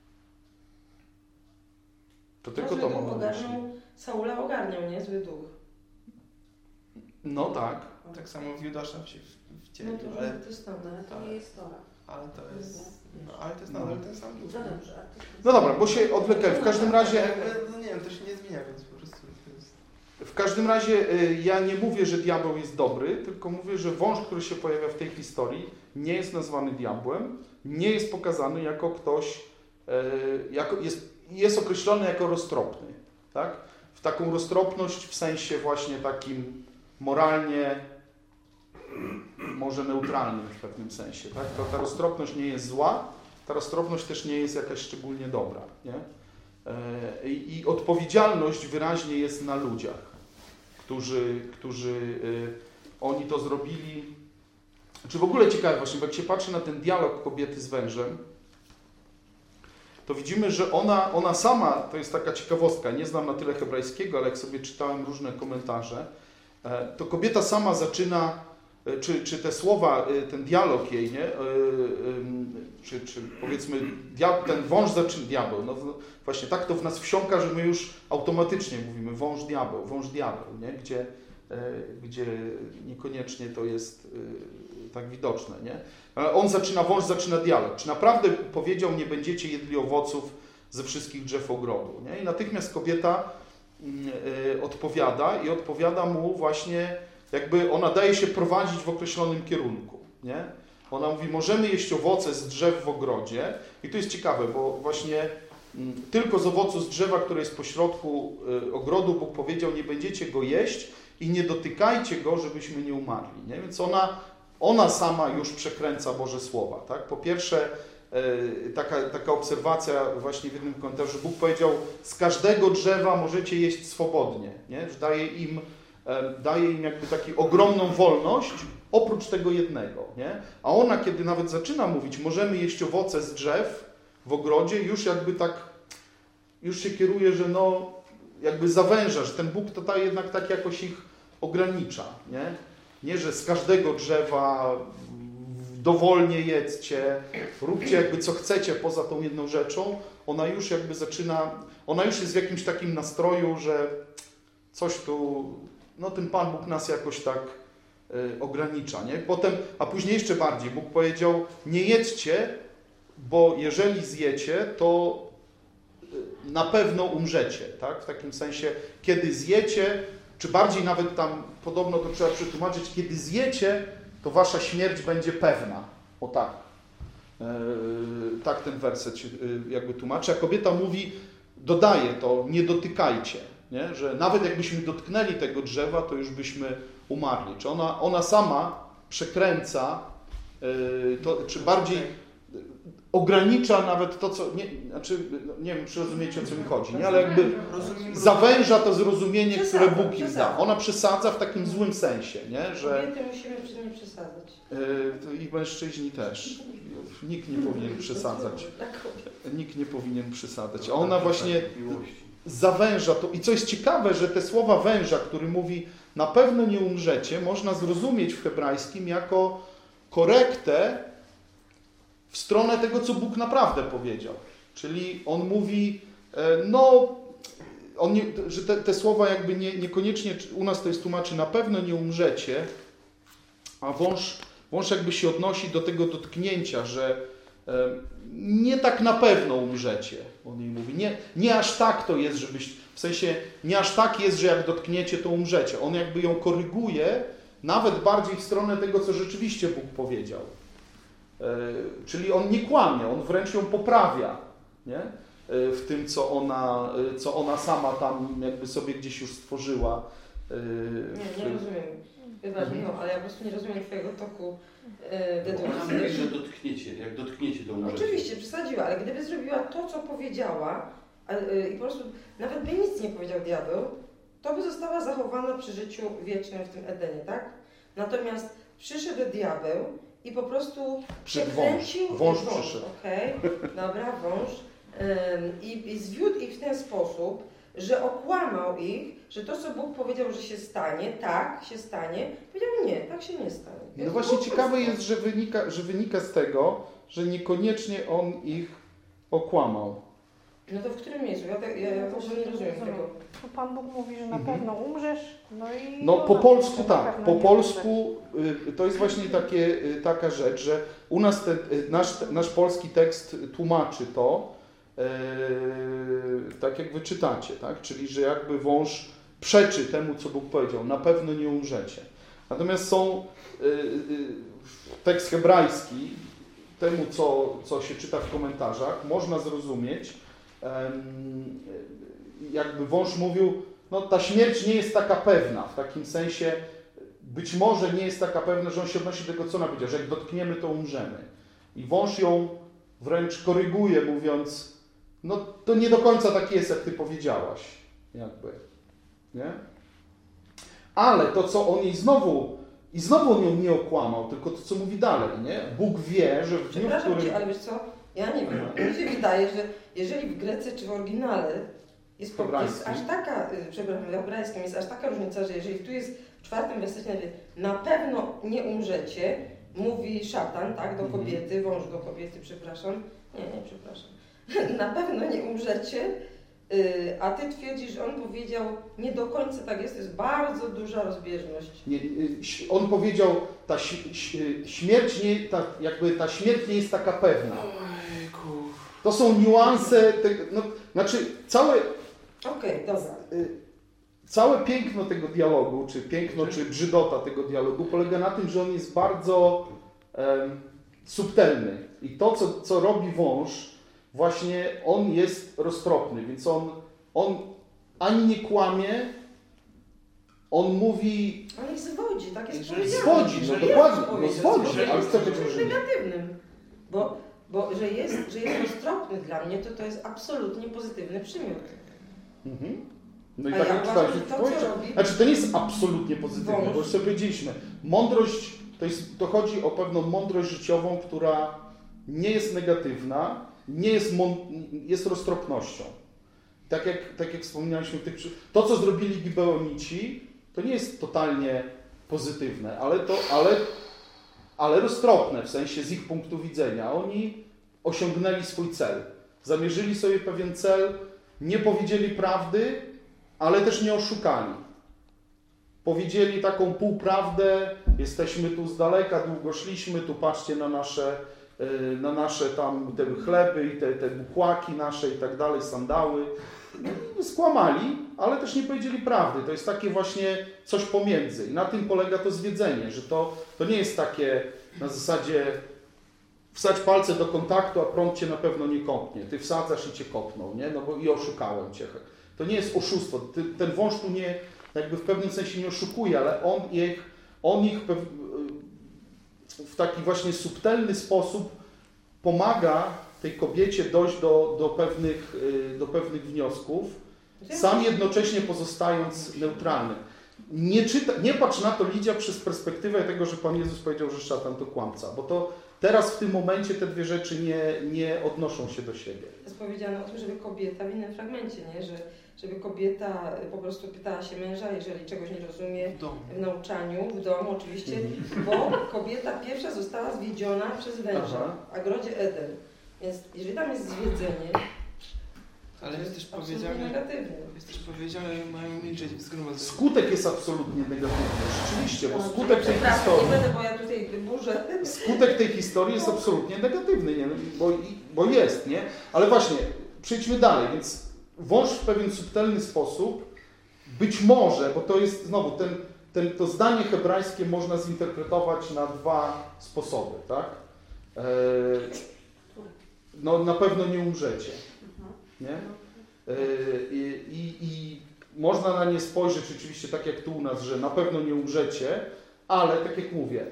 To tylko to mam na myśli.
Saula ogarniał, nie? Zły duch.
No tak.
Tak samo w Judasza się wcielił,
No to
ale
to nie jest Tora.
Ale to jest... No, ale to jest nadal ten sam duch.
No dobrze.
No dobra, bo się odwlekaj. W każdym razie...
No nie wiem, to się nie zmienia, więc po prostu to jest...
W każdym razie ja nie mówię, że diabeł jest dobry, tylko mówię, że wąż, który się pojawia w tej historii, nie jest nazwany diabłem, nie jest pokazany jako ktoś, jest określony jako roztropny. Tak? W taką roztropność w sensie właśnie takim moralnie, może neutralnym w pewnym sensie. Tak? Ta roztropność nie jest zła, ta roztropność też nie jest jakaś szczególnie dobra. Nie? I odpowiedzialność wyraźnie jest na ludziach, którzy oni to zrobili. Czy w ogóle ciekawe właśnie, bo jak się patrzy na ten dialog kobiety z wężem, to widzimy, że ona sama, to jest taka ciekawostka, nie znam na tyle hebrajskiego, ale jak sobie czytałem różne komentarze, to kobieta sama zaczyna, czy te słowa, ten dialog jej, nie? Czy powiedzmy, ten wąż zaczyna, diabeł, no właśnie tak to w nas wsiąka, że my już automatycznie mówimy wąż, diabeł, nie? Gdzie niekoniecznie to jest tak widoczne, nie? Ale wąż zaczyna dialog. Czy naprawdę powiedział, nie będziecie jedli owoców ze wszystkich drzew ogrodu, nie? I natychmiast kobieta odpowiada mu właśnie, jakby ona daje się prowadzić w określonym kierunku, nie? Ona mówi, możemy jeść owoce z drzew w ogrodzie i to jest ciekawe, bo właśnie tylko z owocu z drzewa, które jest pośrodku ogrodu, Bóg powiedział, nie będziecie go jeść i nie dotykajcie go, żebyśmy nie umarli, nie? Więc ona sama już przekręca Boże Słowa, tak? Po pierwsze, taka obserwacja właśnie w jednym komentarzu, że Bóg powiedział, z każdego drzewa możecie jeść swobodnie, nie? Daje im jakby taką ogromną wolność, oprócz tego jednego, nie? A ona, kiedy nawet zaczyna mówić, możemy jeść owoce z drzew w ogrodzie, już jakby tak, już się kieruje, że no, jakby zawęża, że ten Bóg to jednak tak jakoś ich ogranicza, nie? Nie, że z każdego drzewa dowolnie jedzcie, róbcie jakby co chcecie poza tą jedną rzeczą, ona już jakby zaczyna, ona już jest w jakimś takim nastroju, że coś tu, no ten Pan Bóg nas jakoś tak ogranicza, nie? Potem, a później jeszcze bardziej, Bóg powiedział, nie jedzcie, bo jeżeli zjecie, to na pewno umrzecie, tak? W takim sensie, kiedy zjecie, czy bardziej nawet tam podobno to trzeba przetłumaczyć, kiedy zjecie, to wasza śmierć będzie pewna. O tak. Tak ten werset się jakby tłumaczy. A kobieta mówi, dodaje to, nie dotykajcie, nie? Że nawet jakbyśmy dotknęli tego drzewa, to już byśmy umarli. Czy ona sama przekręca, to, czy bardziej ogranicza nawet to, co... Nie wiem, czy rozumiecie, o co mi chodzi, nie? Ale jakby zawęża to zrozumienie, które Bóg im da. Ona przesadza w takim złym sensie, nie? Że
kobiety musimy przy tym przesadzać.
I mężczyźni też. Nikt nie powinien przesadzać. Nikt nie powinien przesadzać. A ona właśnie zawęża to. I co jest ciekawe, że te słowa węża, który mówi na pewno nie umrzecie, można zrozumieć w hebrajskim jako korektę w stronę tego, co Bóg naprawdę powiedział. Czyli on mówi, że te słowa jakby niekoniecznie, u nas to jest tłumaczy, na pewno nie umrzecie, a wąż jakby się odnosi do tego dotknięcia, że nie tak na pewno umrzecie. On jej mówi, nie aż tak to jest, w sensie nie aż tak jest, że jak dotkniecie, to umrzecie. On jakby ją koryguje, nawet bardziej w stronę tego, co rzeczywiście Bóg powiedział. Czyli on nie kłamie, on wręcz ją poprawia, nie? W tym, co ona sama tam jakby sobie gdzieś już stworzyła.
Nie rozumiem. Wybacz, Michał, ale ja po prostu nie rozumiem twojego toku dedukcji.
Ona mówi, że dotkniecie, jak dotkniecie, to umrzecie.
Oczywiście, przesadziła, ale gdyby zrobiła to, co powiedziała i po prostu nawet by nic nie powiedział diabeł, to by została zachowana przy życiu wiecznym w tym Edenie, tak? Natomiast przyszedł diabeł i po prostu przekręcił...
Wąż przyszedł.
Okej, dobra, wąż. I zwiódł ich w ten sposób, że okłamał ich, że to, co Bóg powiedział, że się stanie, tak, się stanie, powiedział nie, tak się nie stanie.
No właśnie ciekawe jest, że wynika z tego, że niekoniecznie on ich okłamał.
No to w którym miejscu? Ja w ogóle nie rozumiem tego.
Pan Bóg mówi, że na pewno umrzesz,
No po polsku tak, po polsku to jest właśnie taka rzecz, że u nas nasz polski tekst tłumaczy to, tak jak wy czytacie, tak? Czyli że jakby wąż przeczy temu, co Bóg powiedział, na pewno nie umrzecie. Natomiast są tekst hebrajski, temu co się czyta w komentarzach, można zrozumieć, jakby wąż mówił, no ta śmierć nie jest taka pewna, w takim sensie być może nie jest taka pewna, że on się odnosi do tego, co ona powiedział, że jak dotkniemy, to umrzemy. I wąż ją wręcz koryguje, mówiąc, no to nie do końca tak jest, jak ty powiedziałaś, jakby, nie? Ale to, co on jej znowu on ją nie okłamał, tylko to, co mówi dalej, nie? Bóg wie, że w dniu, w którym...
ale wiesz co, ja nie wiem, mi się wydaje, że jeżeli w Grece czy w oryginale jest aż taka, przepraszam, w hebrajskim jest aż taka różnica, że jeżeli tu jest w 4 wersecie na pewno nie umrzecie, mówi szatan, tak, do kobiety, wąż do kobiety, przepraszam, na pewno nie umrzecie, a ty twierdzisz, że on powiedział, nie do końca tak jest, to jest bardzo duża rozbieżność.
Nie, on powiedział, ta śmierć nie jest taka pewna. To są niuanse, całe piękno tego dialogu, czy piękno, czy brzydota tego dialogu polega na tym, że on jest bardzo subtelny. I to, co robi wąż, właśnie on jest roztropny, więc on ani nie kłamie, on mówi...
On ich zwodzi, tak jest powiedziane.
Zwodzi, no dokładnie, zwodzi, ale chce być
negatywnym, bo że jest roztropny dla mnie, to jest absolutnie pozytywny przymiot.
No i tak jak czytaliśmy w Trójce. Znaczy to nie jest absolutnie pozytywne, bo już sobie powiedzieliśmy, mądrość, to chodzi o pewną mądrość życiową, która nie jest negatywna, jest roztropnością. Tak jak wspomnialiśmy, to co zrobili Gibeonici, to nie jest totalnie pozytywne, ale roztropne, w sensie z ich punktu widzenia. Oni osiągnęli swój cel. Zamierzyli sobie pewien cel, nie powiedzieli prawdy, ale też nie oszukali. Powiedzieli taką półprawdę, jesteśmy tu z daleka, długo szliśmy, tu patrzcie na nasze tam te chleby i te buchłaki nasze i tak dalej, sandały. Skłamali, ale też nie powiedzieli prawdy. To jest takie właśnie coś pomiędzy. I na tym polega to zwiedzenie, że to nie jest takie na zasadzie wsadź palce do kontaktu, a prąd cię na pewno nie kąpnie. Ty wsadzasz i cię kopną, nie? No bo i oszukałem cię. To nie jest oszustwo. Ten wąż tu nie, jakby w pewnym sensie nie oszukuje, ale on ich w taki właśnie subtelny sposób pomaga tej kobiecie dojść do pewnych wniosków, sam jednocześnie pozostając neutralny. Nie patrz na to, Lidia, przez perspektywę tego, że Pan Jezus powiedział, że szatan to kłamca, bo to teraz w tym momencie te dwie rzeczy nie odnoszą się do siebie.
Jest powiedziane o tym, żeby kobieta w innym fragmencie, nie? Żeby kobieta po prostu pytała się męża, jeżeli czegoś nie rozumie w nauczaniu, w domu oczywiście, bo kobieta pierwsza została zwiedziona przez węża w ogrodzie Eden. Więc jeżeli tam jest zwiedzenie,
ale jest też powiedziane, że mają milczeć w zgromadzeniu.
Skutek jest absolutnie negatywny, rzeczywiście, bo skutek tej historii...
Nie będę, bo ja tutaj wyburzę.
Skutek tej historii jest absolutnie negatywny, nie? Bo jest, nie? Ale właśnie, przejdźmy dalej, więc wąż w pewien subtelny sposób, być może, bo to jest znowu, to zdanie hebrajskie można zinterpretować na dwa sposoby, tak? No na pewno nie umrzecie, nie? I można na nie spojrzeć oczywiście tak jak tu u nas, że na pewno nie umrzecie, ale tak jak mówię,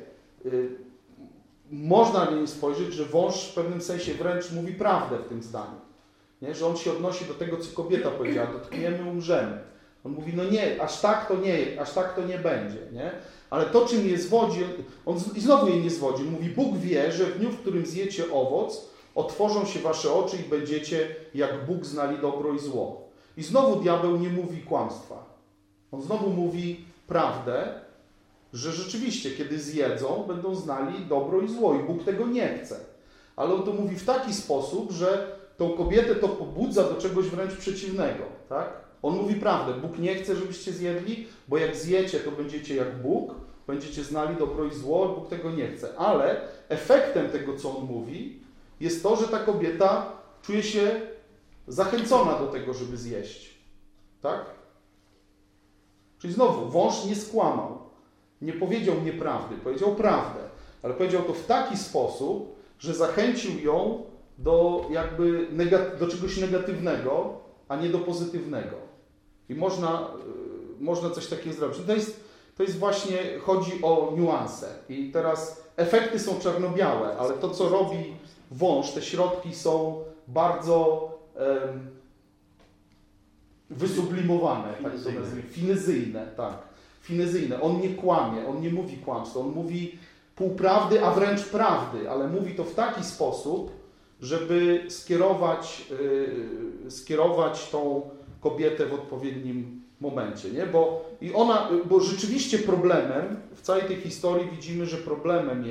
można na nie spojrzeć, że wąż w pewnym sensie wręcz mówi prawdę w tym zdaniu. Nie? Że on się odnosi do tego, co kobieta powiedziała, dotkniemy, umrzemy. On mówi, no nie, aż tak to nie będzie. Nie? Ale to, czym je zwodzi, on i znowu jej nie zwodzi. Mówi, Bóg wie, że w dniu, w którym zjecie owoc, otworzą się wasze oczy i będziecie, jak Bóg, znali dobro i zło. I znowu diabeł nie mówi kłamstwa. On znowu mówi prawdę, że rzeczywiście, kiedy zjedzą, będą znali dobro i zło. I Bóg tego nie chce. Ale on to mówi w taki sposób, że tą kobietę to pobudza do czegoś wręcz przeciwnego. Tak? On mówi prawdę. Bóg nie chce, żebyście zjedli, bo jak zjecie, to będziecie jak Bóg, będziecie znali dobro i zło. Bóg tego nie chce. Ale efektem tego, co on mówi, jest to, że ta kobieta czuje się zachęcona do tego, żeby zjeść. Tak? Czyli znowu, wąż nie skłamał. Nie powiedział nieprawdy, powiedział prawdę. Ale powiedział to w taki sposób, że zachęcił ją do czegoś negatywnego, a nie do pozytywnego. I można coś takiego zrobić. To jest właśnie, chodzi o niuanse. I teraz efekty są czarno-białe, ale to, co robi wąż, te środki są bardzo wysublimowane, tak to nazwijmy, finezyjne, tak. Finezyjne. On nie kłamie, on nie mówi kłamstwa, on mówi półprawdy, a wręcz prawdy, ale mówi to w taki sposób, żeby skierować tą kobietę w odpowiednim momencie, nie? Bo rzeczywiście problemem w całej tej historii widzimy, że problemem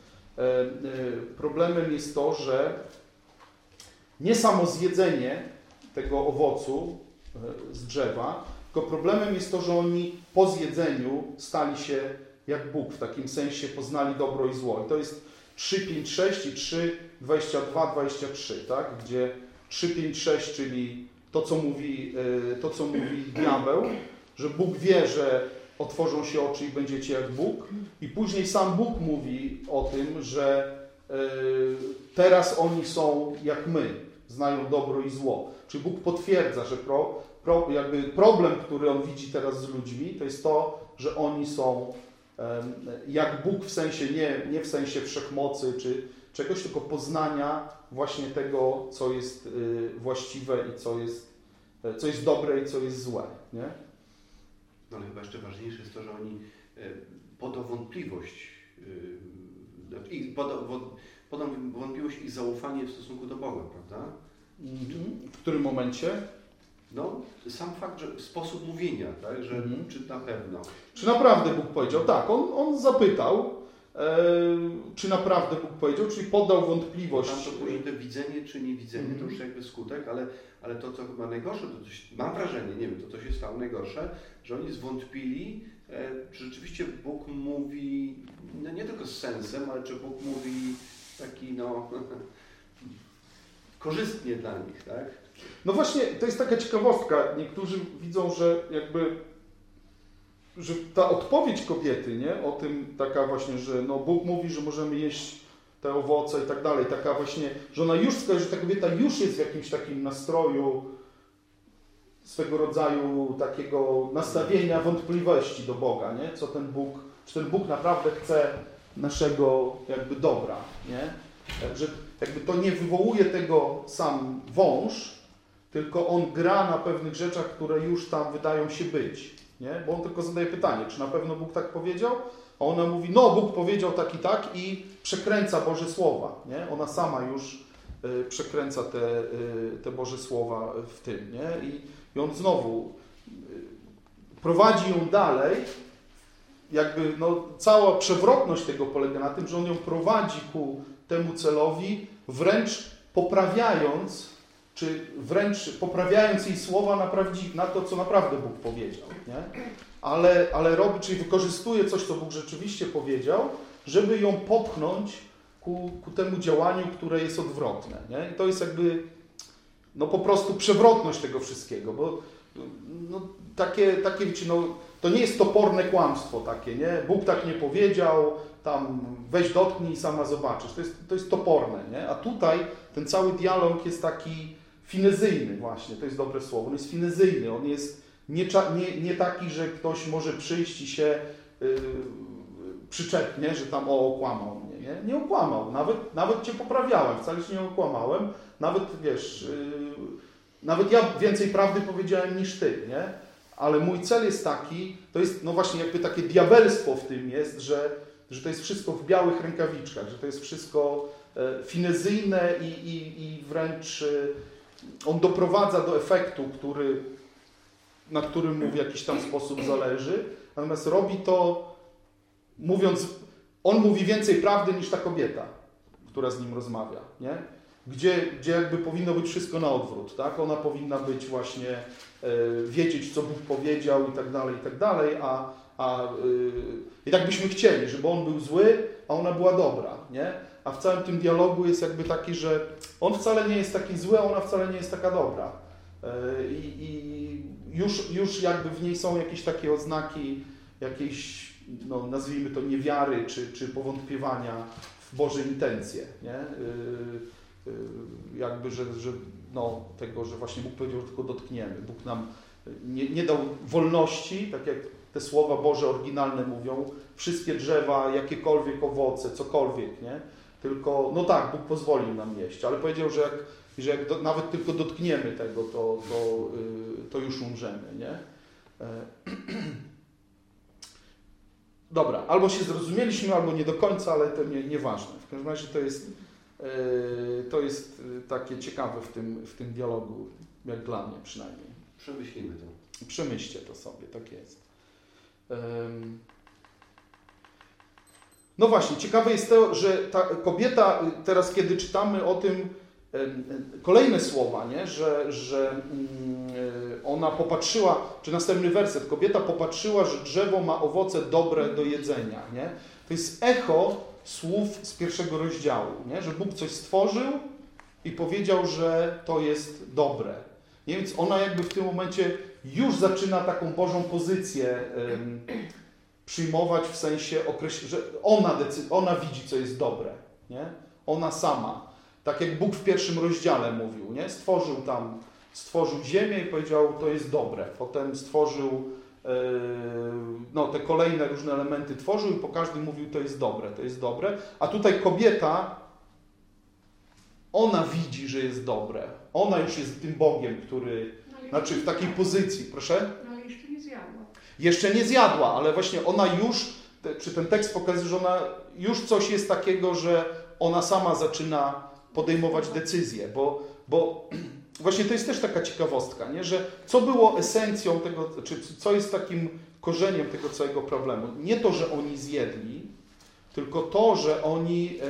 jest to, że nie samo zjedzenie tego owocu z drzewa, tylko problemem jest to, że oni po zjedzeniu stali się jak Bóg, w takim sensie poznali dobro i zło. I to jest 3:5:6 i 3:22-23, tak? Gdzie 3:5:6, czyli to, co mówi diabeł, że Bóg wie, że otworzą się oczy i będziecie jak Bóg. I później sam Bóg mówi o tym, że teraz oni są jak my, znają dobro i zło. Czyli Bóg potwierdza, że problem, który on widzi teraz z ludźmi, to jest to, że oni są jak Bóg w sensie, nie w sensie wszechmocy czy czegoś, tylko poznania właśnie tego, co jest właściwe i co jest dobre i co jest złe. Nie?
No ale chyba jeszcze ważniejsze jest to, że oni podą wątpliwość, podą wątpliwość i zaufanie w stosunku do Boga, prawda?
W którym momencie?
No, sam fakt, że sposób mówienia, tak, że czy na pewno.
Czy naprawdę Bóg powiedział? Tak, on zapytał, czy naprawdę Bóg powiedział, czyli poddał wątpliwość.
Tam to później to widzenie czy niewidzenie, to już jakby skutek, ale to, co chyba najgorsze, to coś, mam wrażenie, nie wiem, to coś jest stało najgorsze, że oni zwątpili, czy rzeczywiście Bóg mówi, no nie tylko z sensem, ale czy Bóg mówi taki, no, korzystnie dla nich, tak?
No właśnie, to jest taka ciekawostka. Niektórzy widzą, że że ta odpowiedź kobiety, nie? O tym taka właśnie, że no Bóg mówi, że możemy jeść te owoce i tak dalej, taka właśnie, że ona już, że ta kobieta już jest w jakimś takim nastroju swego rodzaju takiego nastawienia wątpliwości do Boga, nie? Co ten Bóg, czy ten Bóg naprawdę chce naszego jakby dobra, nie? Że jakby to nie wywołuje tego sam wąż, tylko on gra na pewnych rzeczach, które już tam wydają się być, nie? Bo on tylko zadaje pytanie, czy na pewno Bóg tak powiedział? A ona mówi, no Bóg powiedział tak i tak i przekręca Boże Słowa, nie? Ona sama już przekręca te Boże Słowa w tym, nie? I on znowu prowadzi ją dalej, jakby no, cała przewrotność tego polega na tym, że on ją prowadzi ku temu celowi, wręcz poprawiając, czy wręcz poprawiając jej słowa na to, co naprawdę Bóg powiedział, nie? Ale robi, czyli wykorzystuje coś, co Bóg rzeczywiście powiedział, żeby ją popchnąć ku temu działaniu, które jest odwrotne, nie? I to jest jakby no po prostu przewrotność tego wszystkiego, bo no, takie wiecie, no, to nie jest toporne kłamstwo takie, nie? Bóg tak nie powiedział, tam weź dotknij i sama zobaczysz. To jest toporne, nie? A tutaj ten cały dialog jest taki finezyjny właśnie, to jest dobre słowo, on jest finezyjny, on jest nie taki, że ktoś może przyjść i się przyczepnie, że tam okłamał mnie, nie? Nie okłamał, nawet Cię poprawiałem, wcale się nie okłamałem, nawet wiesz, nawet ja więcej prawdy powiedziałem niż Ty, nie? Ale mój cel jest taki, to jest no właśnie jakby takie diabelstwo w tym jest, że to jest wszystko w białych rękawiczkach, że to jest wszystko finezyjne i wręcz on doprowadza do efektu, na którym mu w jakiś tam sposób zależy, natomiast robi to mówiąc, on mówi więcej prawdy niż ta kobieta, która z nim rozmawia, nie? Gdzie jakby powinno być wszystko na odwrót, tak? Ona powinna być właśnie, wiedzieć, co Bóg powiedział i tak dalej, i tak byśmy chcieli, żeby on był zły, a ona była dobra, nie? A w całym tym dialogu jest jakby taki, że on wcale nie jest taki zły, a ona wcale nie jest taka dobra. I już jakby w niej są jakieś takie oznaki jakiejś, no nazwijmy to niewiary, czy powątpiewania w Boże intencje, nie? Jakby, że no, tego, że właśnie Bóg powiedział, że tylko dotkniemy. Bóg nam nie dał wolności, tak jak te słowa Boże oryginalne mówią, wszystkie drzewa, jakiekolwiek owoce, cokolwiek, nie? Tylko, no tak, Bóg pozwolił nam jeść, ale powiedział, że jak nawet tylko dotkniemy tego, to już umrzemy, nie? Dobra, albo się zrozumieliśmy, albo nie do końca, ale to nieważne. W każdym razie to jest takie ciekawe w tym dialogu, jak dla mnie przynajmniej.
Przemyślimy to.
Przemyślcie to sobie, tak jest. No właśnie, ciekawe jest to, że ta kobieta, teraz kiedy czytamy o tym, kolejne słowa, nie? Że ona popatrzyła, czy następny werset, kobieta popatrzyła, że drzewo ma owoce dobre do jedzenia, nie? To jest echo słów z pierwszego rozdziału, nie? Że Bóg coś stworzył i powiedział, że to jest dobre. Nie? Więc ona jakby w tym momencie już zaczyna taką Bożą pozycję przyjmować w sensie, że ona widzi, co jest dobre, nie? Ona sama. Tak jak Bóg w pierwszym rozdziale mówił, nie? Stworzył ziemię i powiedział, to jest dobre. Potem stworzył, te kolejne różne elementy tworzył i po każdym mówił, to jest dobre. A tutaj kobieta, ona widzi, że jest dobre. Ona już jest tym Bogiem, który, znaczy w takiej pozycji, proszę?
No ale jeszcze nie zjadła.
Jeszcze nie zjadła, ale właśnie ona już, czy ten tekst pokazuje, że ona już coś jest takiego, że ona sama zaczyna podejmować decyzje, bo właśnie to jest też taka ciekawostka, nie? Że co było esencją tego, czy co jest takim korzeniem tego całego problemu? Nie to, że oni zjedli, tylko to, że oni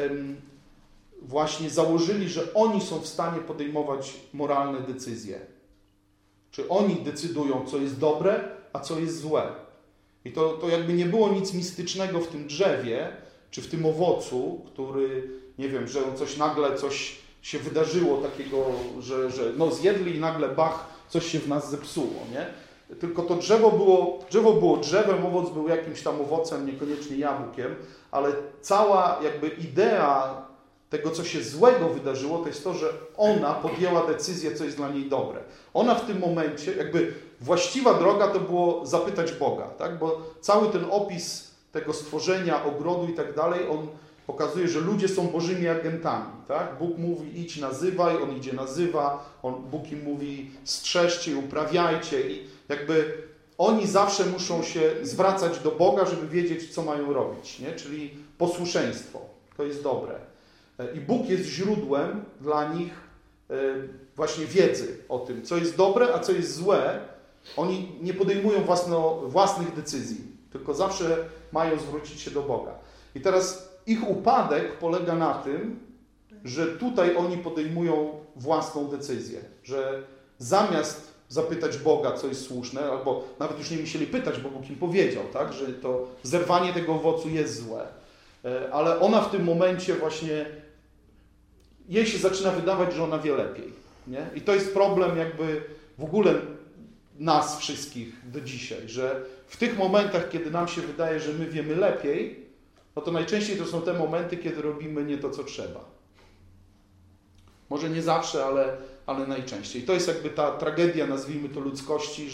właśnie założyli, że oni są w stanie podejmować moralne decyzje. Czy oni decydują, co jest dobre, a co jest złe. I to jakby nie było nic mistycznego w tym drzewie, czy w tym owocu, który, nie wiem, że nagle coś się wydarzyło takiego, że no zjedli i nagle bach, coś się w nas zepsuło, nie? Tylko to drzewo było drzewem, owoc był jakimś tam owocem, niekoniecznie jabłkiem, ale cała jakby idea tego, co się złego wydarzyło, to jest to, że ona podjęła decyzję, co jest dla niej dobre. Ona w tym momencie, jakby właściwa droga to było zapytać Boga, tak? Bo cały ten opis tego stworzenia, ogrodu i tak dalej, on pokazuje, że ludzie są Bożymi agentami, tak? Bóg mówi idź nazywaj, on idzie nazywa, Bóg im mówi strzeżcie i uprawiajcie i jakby oni zawsze muszą się zwracać do Boga, żeby wiedzieć, co mają robić, nie? Czyli posłuszeństwo, to jest dobre. I Bóg jest źródłem dla nich właśnie wiedzy o tym, co jest dobre, a co jest złe. Oni nie podejmują własnych decyzji, tylko zawsze mają zwrócić się do Boga. I teraz ich upadek polega na tym, że tutaj oni podejmują własną decyzję, że zamiast zapytać Boga, co jest słuszne, albo nawet już nie musieli pytać, bo Bóg im powiedział, tak, że to zerwanie tego owocu jest złe. Ale ona w tym momencie właśnie, jej się zaczyna wydawać, że ona wie lepiej. Nie? I to jest problem jakby w ogóle nas wszystkich do dzisiaj, że w tych momentach, kiedy nam się wydaje, że my wiemy lepiej, no to najczęściej to są te momenty, kiedy robimy nie to, co trzeba. Może nie zawsze, ale najczęściej. I to jest jakby ta tragedia, nazwijmy to, ludzkości,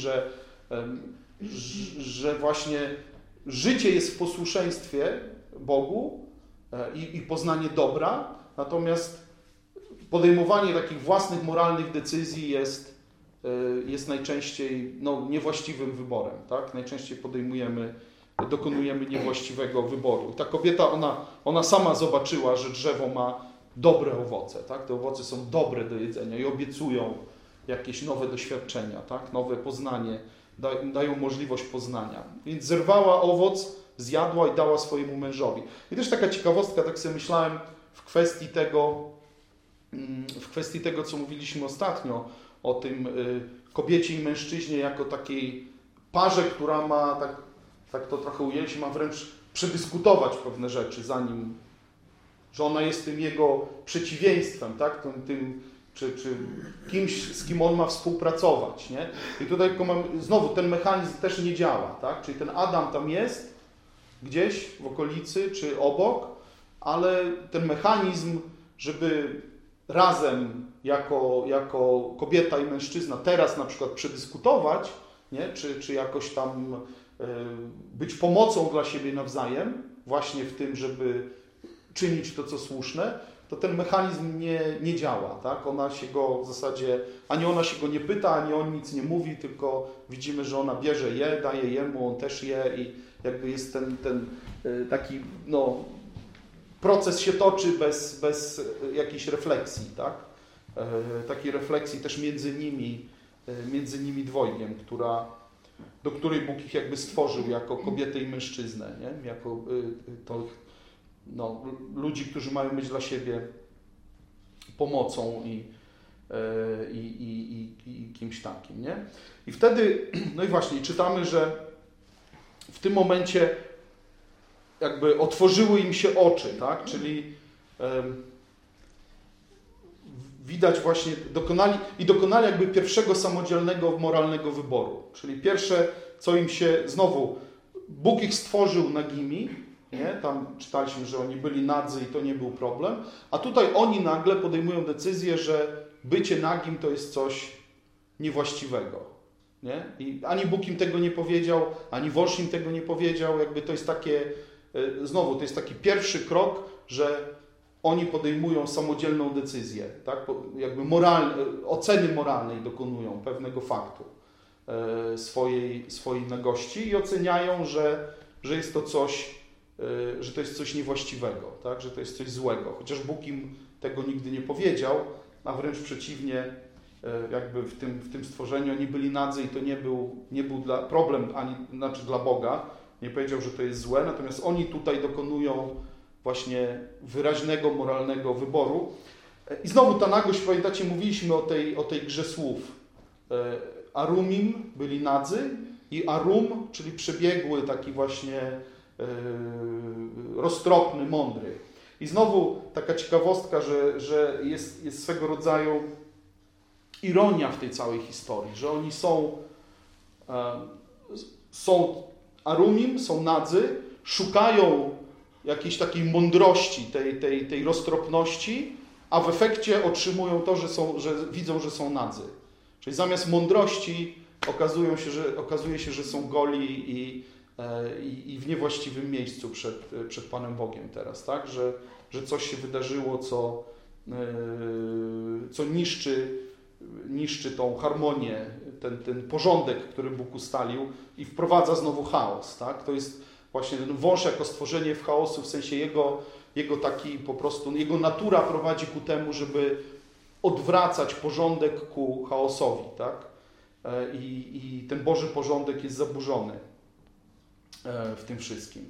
że właśnie życie jest w posłuszeństwie Bogu i poznanie dobra, natomiast podejmowanie takich własnych moralnych decyzji jest najczęściej niewłaściwym wyborem. Tak? Najczęściej dokonujemy niewłaściwego wyboru. I ta kobieta, ona sama zobaczyła, że drzewo ma dobre owoce. Tak? Te owoce są dobre do jedzenia i obiecują jakieś nowe doświadczenia, tak? Nowe poznanie, dają możliwość poznania. Więc zerwała owoc, zjadła i dała swojemu mężowi. I też taka ciekawostka, tak sobie myślałem w kwestii tego, co mówiliśmy ostatnio, o tym kobiecie i mężczyźnie jako takiej parze, która ma, tak to trochę ujęliśmy, ma wręcz przedyskutować pewne rzeczy, że ona jest tym jego przeciwieństwem, tak? Czy kimś, z kim on ma współpracować, nie? I tutaj znowu ten mechanizm też nie działa, tak? Czyli ten Adam tam jest, gdzieś w okolicy, czy obok, ale ten mechanizm, żeby razem jako kobieta i mężczyzna teraz na przykład przedyskutować, nie? Czy jakoś tam być pomocą dla siebie nawzajem, właśnie w tym, żeby czynić to, co słuszne, to ten mechanizm nie działa. Tak? Ona się go w zasadzie, ani ona się go nie pyta, ani on nic nie mówi, tylko widzimy, że ona bierze je, daje jemu, on też je i jakby jest ten taki, proces się toczy bez jakiejś refleksji, tak? Takiej refleksji też między nimi dwojgiem, do której Bóg ich jakby stworzył jako kobietę i mężczyznę, nie? Jako ludzi, którzy mają być dla siebie pomocą i kimś takim, nie? I wtedy, i właśnie czytamy, że w tym momencie jakby otworzyły im się oczy, tak? Czyli widać właśnie, dokonali jakby pierwszego samodzielnego, moralnego wyboru. Czyli pierwsze, co im się, znowu, Bóg ich stworzył nagimi, nie? Tam czytaliśmy, że oni byli nadzy i to nie był problem, a tutaj oni nagle podejmują decyzję, że bycie nagim to jest coś niewłaściwego. Nie? I ani Bóg im tego nie powiedział, ani wąż im tego nie powiedział, jakby to jest takie, znowu, to jest taki pierwszy krok, że oni podejmują samodzielną decyzję, tak? Jakby oceny moralnej dokonują pewnego faktu swojej nagości i oceniają, że jest to coś, że to jest coś niewłaściwego, tak? Że to jest coś złego. Chociaż Bóg im tego nigdy nie powiedział, a wręcz przeciwnie, jakby w tym stworzeniu oni byli nadzy i to nie był problem dla Boga. Nie powiedział, że to jest złe, natomiast oni tutaj dokonują właśnie wyraźnego, moralnego wyboru. I znowu ta nagość, pamiętacie, mówiliśmy o tej grze słów. Arumim byli nadzy i Arum, czyli przebiegły, taki właśnie roztropny, mądry. I znowu taka ciekawostka, że jest swego rodzaju ironia w tej całej historii, że oni są Arumim, są nadzy, szukają jakiejś takiej mądrości, tej roztropności, a w efekcie otrzymują to, że widzą, że są nadzy. Czyli zamiast mądrości okazuje się, że są goli i w niewłaściwym miejscu przed Panem Bogiem teraz, tak? Że coś się wydarzyło, co niszczy tą harmonię, ten porządek, który Bóg ustalił i wprowadza znowu chaos, tak? To jest właśnie ten wąż jako stworzenie w chaosu, w sensie jego taki po prostu, jego natura prowadzi ku temu, żeby odwracać porządek ku chaosowi, tak? I ten Boży porządek jest zaburzony w tym wszystkim.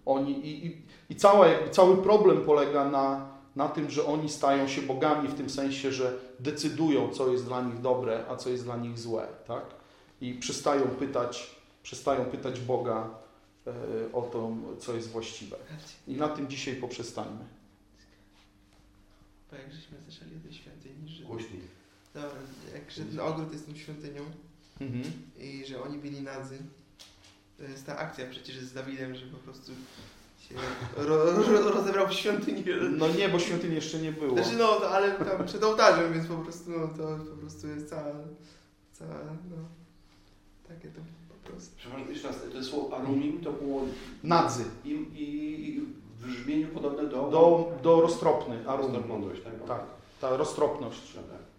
Cały problem polega na tym, że oni stają się bogami w tym sensie, że decydują, co jest dla nich dobre, a co jest dla nich złe, tak? I przestają pytać Boga o to, co jest właściwe. I na tym dzisiaj poprzestańmy.
Bo jak żeśmy zaczęli o tej świątyni, że...
Głośniej.
Dobra, że ten ogród jest tą świątynią i że oni byli nadzy. To jest ta akcja przecież z Dawidem, że po prostu się rozebrał w świątyni.
No nie, bo świątyni jeszcze nie było.
Znaczy no, ale tam przed ołtarzem, więc po prostu no, to po prostu jest cała no, takie to po prostu.
Przepraszam, jeszcze raz, to słowo Arumim to było...
Nadzy.
I w brzmieniu podobne
do roztropny, Arum.
Mądrość, tak?
Tak, ta roztropność.
Dobra.